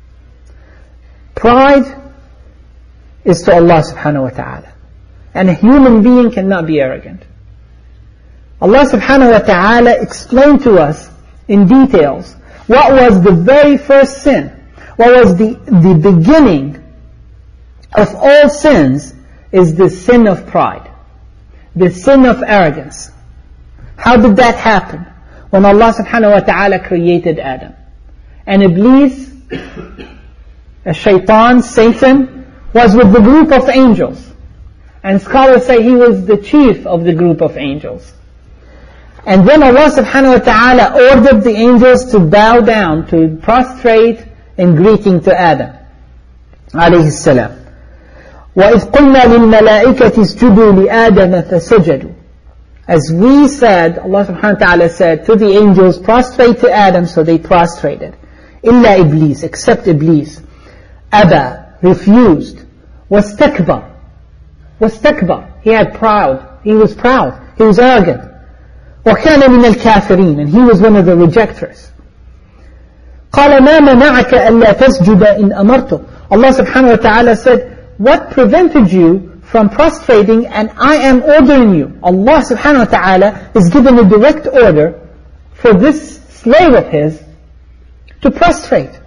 Pride is to Allah subhanahu wa ta'ala. And a human being cannot be arrogant. Allah subhanahu wa ta'ala explained to us in details what was the very first sin, what was the beginning of all sins, is the sin of pride, the sin of arrogance. How did that happen? When Allah subhanahu wa ta'ala created Adam. And Iblis, a shaitan, Satan, was with the group of angels. And scholars say he was the chief of the group of angels. And then Allah subhanahu wa ta'ala ordered the angels to bow down, to prostrate in greeting to Adam alayhi salam. وَإِذْ قُلْنَا لِلْمَلَائِكَةِ اسْجُدُوا لِآدَمَ فَسَجَدُوا. As we said, Allah subhanahu wa ta'ala said to the angels, prostrate to Adam, so they prostrated. إِلَّا Iblis, except Iblis. أَبَى, refused. وَاسْتَكْبَرَ, he had proud, he was proud, he was arrogant. وَكَانَ مِنَ الْكَافِرِينَ, and he was one of the rejectors. قَالَ مَا مَنَعَكَ أَلَّا تَسْجُدَ إِنْ أَمَرْتُ. Allah subhanahu wa ta'ala said, what prevented you from prostrating, and I am ordering you? Allah subhanahu wa ta'ala is giving a direct order for this slave of his to prostrate.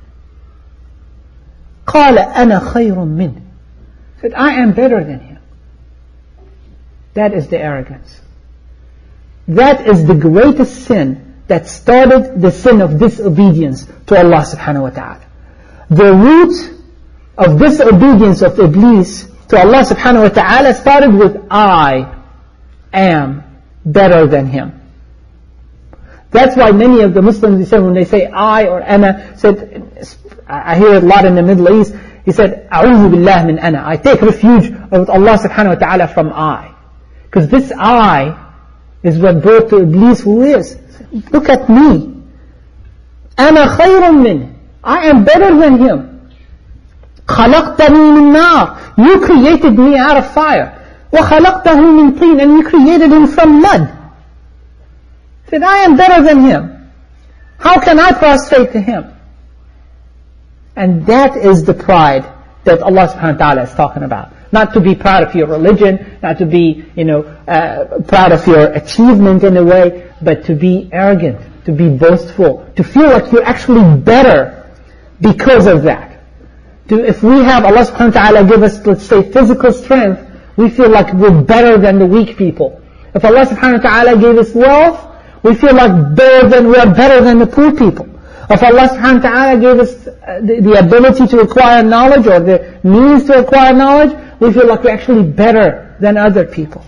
قَالَ أَنَا خَيْرٌ مِّنْهُ. Said, I am better than him. That is the arrogance. That is the greatest sin that started the sin of disobedience to Allah subhanahu wa ta'ala. The root of disobedience of Iblis to Allah subhanahu wa ta'ala started with, I am better than him. That's why many of the Muslims, when they say I or ana, said, I hear it a lot in the Middle East, he said, أعوذ بالله من أنا. I take refuge with Allah subhanahu wa ta'ala from I. Because this I is what brought to Iblis who is. Look at me. أَنَا خَيْرٌ مِّنْهِ, I am better than him. خَلَقْتَنِي مِنْ نَارٍ, you created me out of fire. وَخَلَقْتَهُ مِنْ طِينٍ, and you created him from mud. He said, I am better than him. How can I prostrate to him? And that is the pride that Allah subhanahu wa ta'ala is talking about. Not to be proud of your religion, not to be, proud of your achievement in a way, but to be arrogant, to be boastful, to feel like you're actually better because of that. If we have Allah subhanahu wa ta'ala give us, let's say, physical strength, we feel like we're better than the weak people. If Allah subhanahu wa ta'ala gave us wealth, we feel like we are better than the poor people. If Allah subhanahu wa ta'ala gave us the ability to acquire knowledge or the means to acquire knowledge, we feel like we're actually better than other people.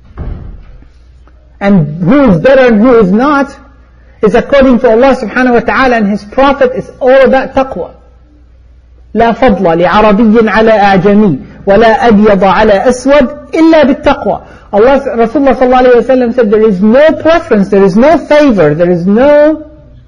And who is better and who is not is according to Allah subhanahu wa ta'ala and His Prophet is all about taqwa. لا فضل لعربي على أعجمي ولا أبيض على أسود إلا بالتقوى. Rasulullah sallallahu alayhi wa sallam said there is no preference, there is no favor, there is no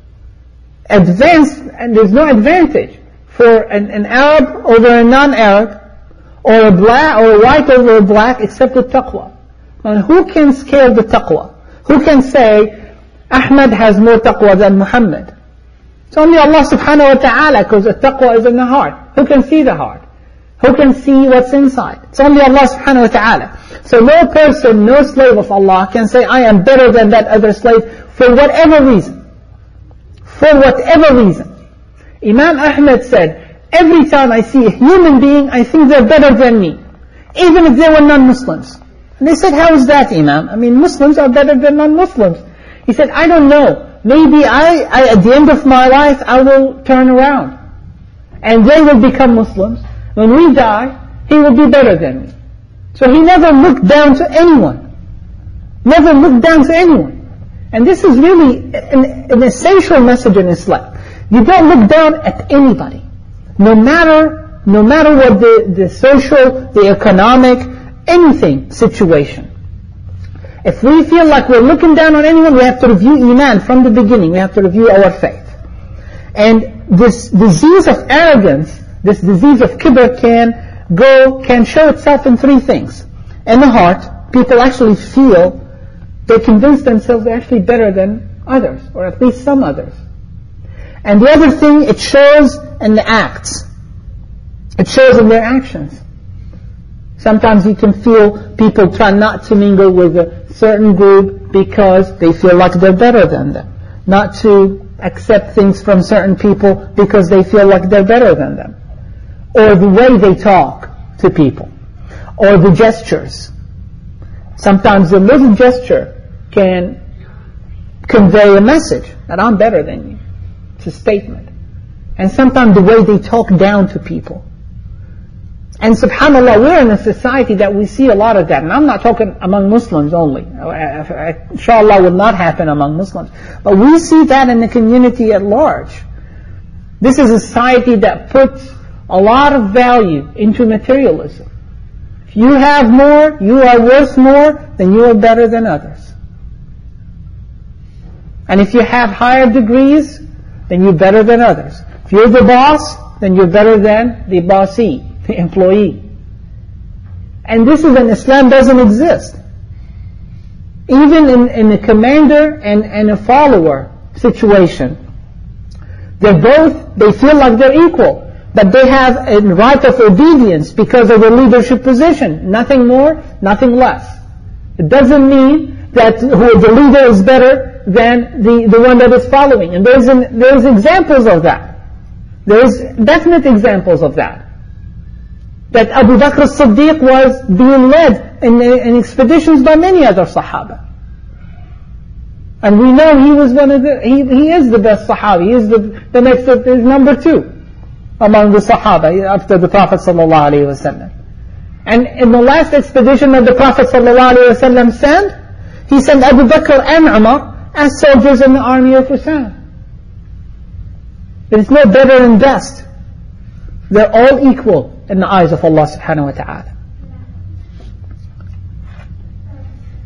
advance, and there's no advantage for an Arab over a non-Arab, or a black or a white over a black, except the taqwa. And who can scale the taqwa? Who can say Ahmad has more taqwa than Muhammad? It's only Allah subhanahu wa ta'ala, because the taqwa is in the heart. Who can see the heart? Who can see what's inside? It's only Allah subhanahu wa ta'ala. So no person, no slave of Allah can say, I am better than that other slave for whatever reason. For whatever reason. Imam Ahmad said, every time I see a human being, I think they're better than me. Even if they were non-Muslims. And they said, how is that, Imam? I mean, Muslims are better than non-Muslims. He said, I don't know. Maybe I at the end of my life, I will turn around. And they will become Muslims. When we die, he will be better than me. So he never looked down to anyone. Never looked down to anyone. And this is really an essential message in Islam. You don't look down at anybody. No matter what the social, the economic, anything situation. If we feel like we're looking down on anyone, we have to review Iman from the beginning. We have to review our faith. And this disease of arrogance, this disease of kibr can show itself in three things. In the heart, people actually feel, they convince themselves they're actually better than others, or at least some others. And the other thing, it shows in the acts. It shows in their actions. Sometimes you can feel people try not to mingle with a certain group because they feel like they're better than them. Not to accept things from certain people because they feel like they're better than them. Or the way they talk to people. Or the gestures. Sometimes a little gesture can convey a message that I'm better than you. It's a statement. And sometimes the way they talk down to people. And subhanAllah, we're in a society that we see a lot of that. And I'm not talking among Muslims only. Inshallah will not happen among Muslims. But we see that in the community at large. This is a society that puts a lot of value into materialism. If you have more, you are worth more, then you are better than others. And if you have higher degrees, then you're better than others. If you're the boss, then you're better than the bossee, the employee. And this is when Islam doesn't exist. Even in a commander and a follower situation, they feel like they're equal. But they have a right of obedience because of their leadership position. Nothing more, nothing less. It doesn't mean that the leader is better than the one that is following. And there's examples of that. There's definite examples of that. That Abu Bakr as-Siddiq was being led in expeditions by many other Sahaba. And we know he was he is the best Sahabi. He is the next, is number 2 among the Sahaba after the Prophet sallallahu alaihi wasallam. And in the last expedition that the Prophet sallallahu alaihi wasallam sent, he sent Abu Bakr and Umar as soldiers in the army of Usama. There is no better and best. They're all equal in the eyes of Allah subhanahu wa ta'ala.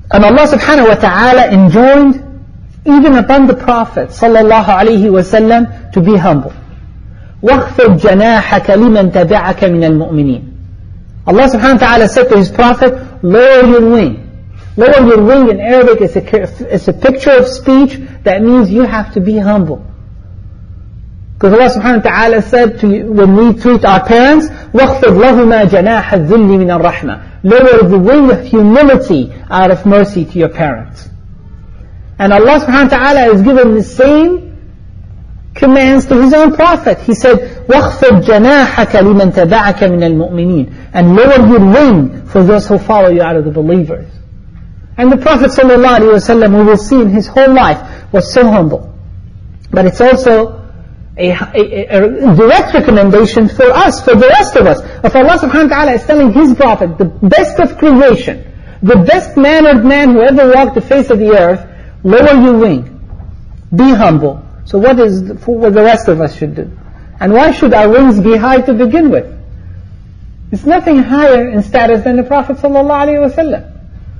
And Allah subhanahu wa ta'ala enjoined even upon the Prophet sallallahu alayhi wa sallam to be humble. وَاخْفِضْ جَنَاحَكَ لِمَنْ تَبِعَكَ مِنَ الْمُؤْمِنِينَ. Allah subhanahu wa ta'ala said to His Prophet, lower your wing. Lower your wing in Arabic is a picture of speech that means you have to be humble. Because Allah subhanahu wa ta'ala said when we treat our parents, وَاخْفِضْ لَهُمَا جَنَاحَ الذِّلِّ مِنَ الرَّحْمَةِ. Lower the wing of humility out of mercy to your parents. And Allah subhanahu wa ta'ala has given the same commands to His own Prophet. He said, وَاخْفِضْ جَنَاحَكَ لِمَنْ تَبَعَكَ مِنَ الْمُؤْمِنِينَ. And lower your wing for those who follow you out of the believers. And the Prophet sallallahu alaihi wasallam, we will see in his whole life, was so humble. But it's also a direct recommendation for us, for the rest of us. If Allah subhanahu wa ta'ala is telling His Prophet, the best of creation, the best mannered man who ever walked the face of the earth, lower your wing, be humble. So what the rest of us should do? And why should our wings be high to begin with? It's nothing higher in status than the Prophet sallallahu alaihi wasallam.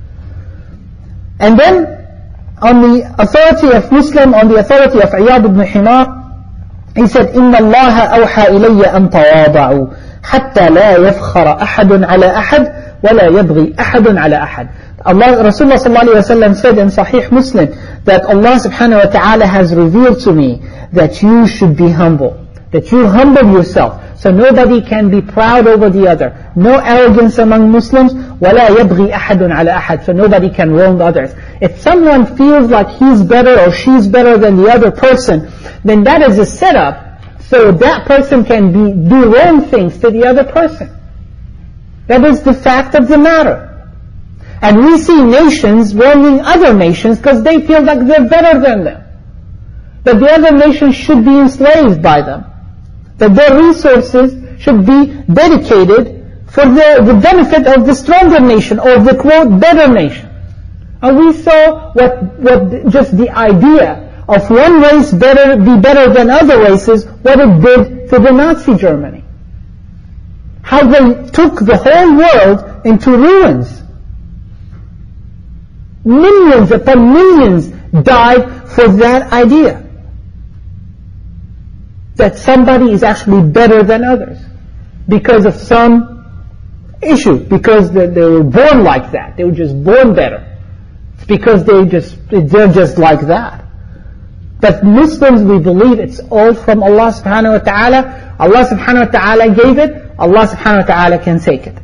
And then, on the authority of Muslim, on the authority of Iyad ibn Himar, he said, إِنَّ اللَّهَ أَوْحَى إِلَيَّ أَن تَوَاضَعُوا حَتَّى لَا يَفْخَرَ أَحَدٌ عَلَى أَحَدٍ وَلَا يَبْغِي أَحَدٌ عَلى أَحَدٍ. Rasulullah sallallahu alayhi wa sallam said in Sahih Muslim that Allah subhanahu wa ta'ala has revealed to me that you should be humble, that you humble yourself, so nobody can be proud over the other. No arrogance among Muslims. وَلَا يَبْغِي أَحَدٌ عَلَى أَحَدٍ. So nobody can wrong others. If someone feels like he's better or she's better than the other person, then that is a setup so that person can do wrong things to the other person. That is the fact of the matter. And we see nations wronging other nations because they feel like they're better than them. That the other nations should be enslaved by them. That their resources should be dedicated for the benefit of the stronger nation or the quote better nation. And we saw what just the idea of one race be better than other races, what it did to the Nazi Germany. How they took the whole world into ruins. Millions upon millions died for that idea. That somebody is actually better than others because of some issue, because they were born like that. They were just born better. It's because they're just like that. But Muslims, we believe it's all from Allah subhanahu wa ta'ala. Allah subhanahu wa ta'ala gave it. Allah subhanahu wa ta'ala can take it.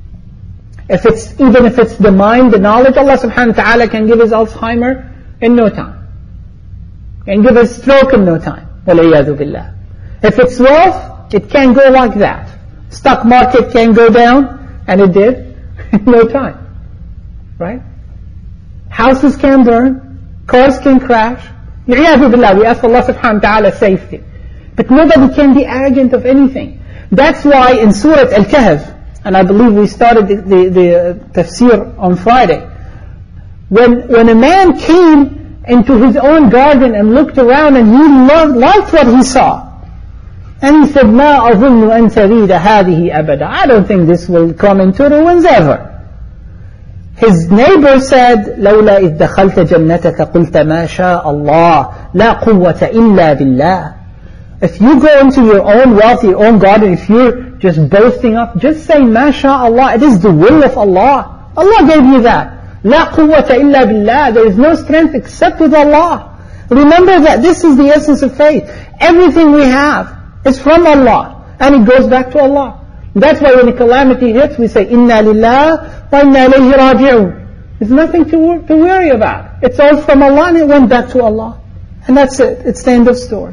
Even if it's the mind, the knowledge, Allah subhanahu wa ta'ala can give us Alzheimer in no time. Can give us stroke in no time. وَلَيَّذُ بِاللَّهِ. If it's wealth, it can go like that. Stock market can go down, and it did, in no time. Right? Houses can burn, cars can crash. وَلَيَّذُ بِاللَّهِ. We ask Allah subhanahu wa ta'ala safety. But nobody can be arrogant of anything. That's why in Surah Al-Kahf, and I believe we started the tafsir on Friday, when a man came into his own garden and looked around and he liked what he saw, and he said, مَا أَظُنُّ أَن تَرِيدَ هَذِهِ أَبَدًا. I don't think this will come into ruins ever. His neighbor said, لَوْلَا إِذْ دَخَلْتَ جَنَّتَكَ قُلْتَ مَا شَاءَ اللَّهِ لَا قُوَّةَ إِلَّا بِاللَّهِ. If you go into your own wealth, your own garden, if you're just boasting up, just say, MashaAllah, it is the will of Allah. Allah gave you that. لَا قُوَّةَ إِلَّا بِاللَّهِ. There is no strength except with Allah. Remember that this is the essence of faith. Everything we have is from Allah, and it goes back to Allah. That's why when a calamity hits, we say, إِنَّا لِلَّهِ وَإِنَّا إِلَيْهِ رَاجِعُونَ. There's nothing to worry about. It's all from Allah, and it went back to Allah. And that's it. It's the end of story.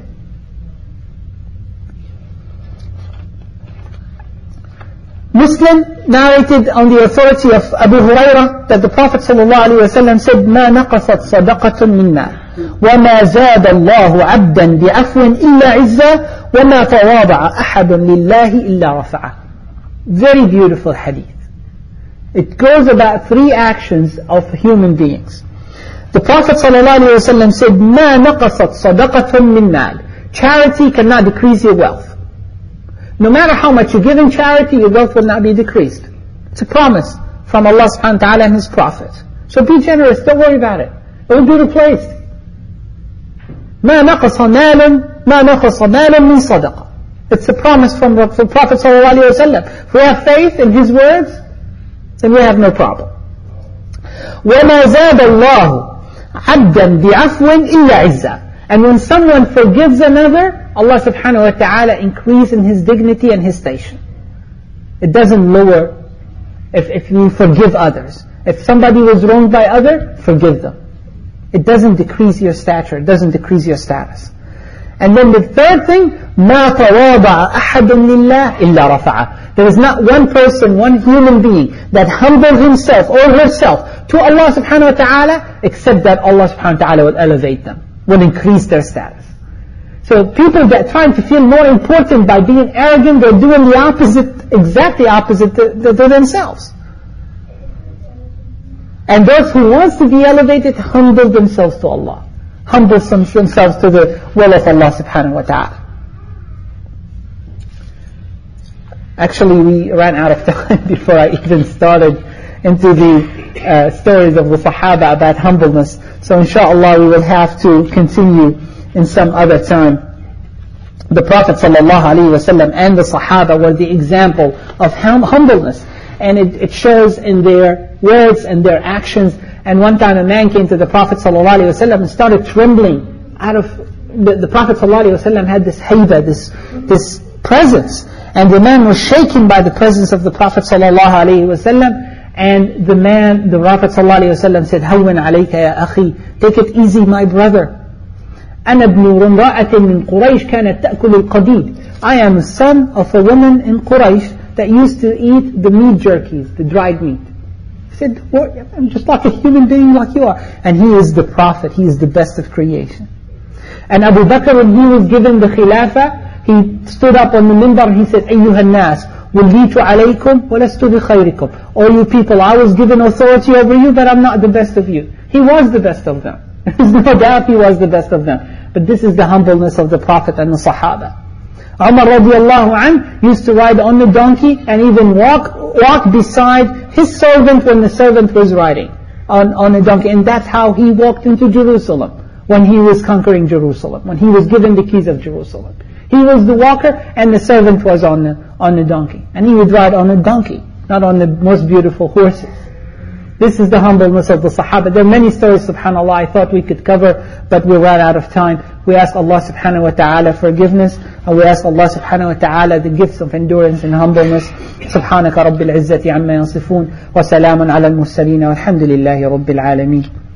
Muslim narrated on the authority of Abu Hurairah that the Prophet ﷺ said, مَا نَقَصَتْ صَدَقَةٌ مِنْ مَالٍ وَمَا زَادَ اللَّهُ عَبْدًا بِعَفْوٍ إِلَّا عِزًّا وَمَا تَوَاضَعَ أَحَدٌ لِلَّهِ إِلَّا رَفَعَهُ. Very beautiful hadith. It goes about 3 actions of human beings. The Prophet ﷺ said, مَا نَقَصَتْ صَدَقَةٌ مِنْ مَالٍ. Charity cannot decrease your wealth. No matter how much you give in charity, your wealth will not be decreased. It's a promise from Allah subhanahu wa ta'ala and His Prophet. So be generous, don't worry about it. It will be replaced. ما نقص مال من صدقة. It's a promise from the Prophet ﷺ. If we have faith in his words, then we have no problem. وَمَا زَادَ اللَّهُ عَبْدًا بِعَفْوٍ إِلَّا عِزًّا. And when someone forgives another, Allah subhanahu wa ta'ala increases in his dignity and his station. It doesn't lower if you forgive others. If somebody was wronged by other, forgive them. It doesn't decrease your stature, it doesn't decrease your status. And then the third thing, مَا تَوَاضَعَ أَحَدٌ لِلَّهِ إِلَّا رَفَعَهُ. There is not one person, one human being that humbled himself or herself to Allah subhanahu wa ta'ala except that Allah subhanahu wa ta'ala will elevate them, will increase their status. So people that trying to feel more important by being arrogant, they're doing the opposite, exactly opposite to themselves. And those who wants to be elevated, humble themselves to Allah. Humble themselves to the will of Allah subhanahu wa ta'ala. Actually, we ran out of time before I even started into the stories of the Sahaba about humbleness. So inshallah we will have to continue in some other time. The Prophet ﷺ and the Sahaba were the example of humbleness. And it shows in their words and their actions. And one time a man came to the Prophet ﷺ and started trembling out of the Prophet ﷺ had this hayba, this presence. And the man was shaken by the presence of the Prophet ﷺ. And the Prophet ﷺ said, هَوِّنْ عَلَيْكَ يَا أَخِي. Take it easy, my brother. أَنَا ابْنُ رَمْرَأَةٍ مِّن قُرَيْشٍ كَانَتْ تَأْكُلُ الْقَدِيدِ. I am a son of a woman in Quraysh that used to eat the meat jerkies, the dried meat. He said, I'm just like a human being like you are. And he is the Prophet, he is the best of creation. And Abu Bakr, when he was given the Khilafah, he stood up on the minbar and he said, أَيُّهَا النَّاسِ وَالْلِيتُ عَلَيْكُمْ وَلَسْتُ بِخَيْرِكُمْ. All you people, I was given authority over you, but I'm not the best of you. He was the best of them. There's no doubt he was the best of them. But this is the humbleness of the Prophet and the Sahaba. Umar radiallahu anh used to ride on the donkey and even walk beside his servant when the servant was riding on a donkey. And that's how he walked into Jerusalem when he was conquering Jerusalem, when he was given the keys of Jerusalem. He was the walker and the servant was on the donkey. And he would ride on a donkey, not on the most beautiful horses. This is the humbleness of the Sahaba. There are many stories, subhanAllah, I thought we could cover, but we ran out of time. We ask Allah subhanahu wa ta'ala forgiveness, and we ask Allah subhanahu wa ta'ala the gifts of endurance and humbleness. سبحانك رب العزة عما يصفون وسلام على المرسلين والحمد لله رب العالمين.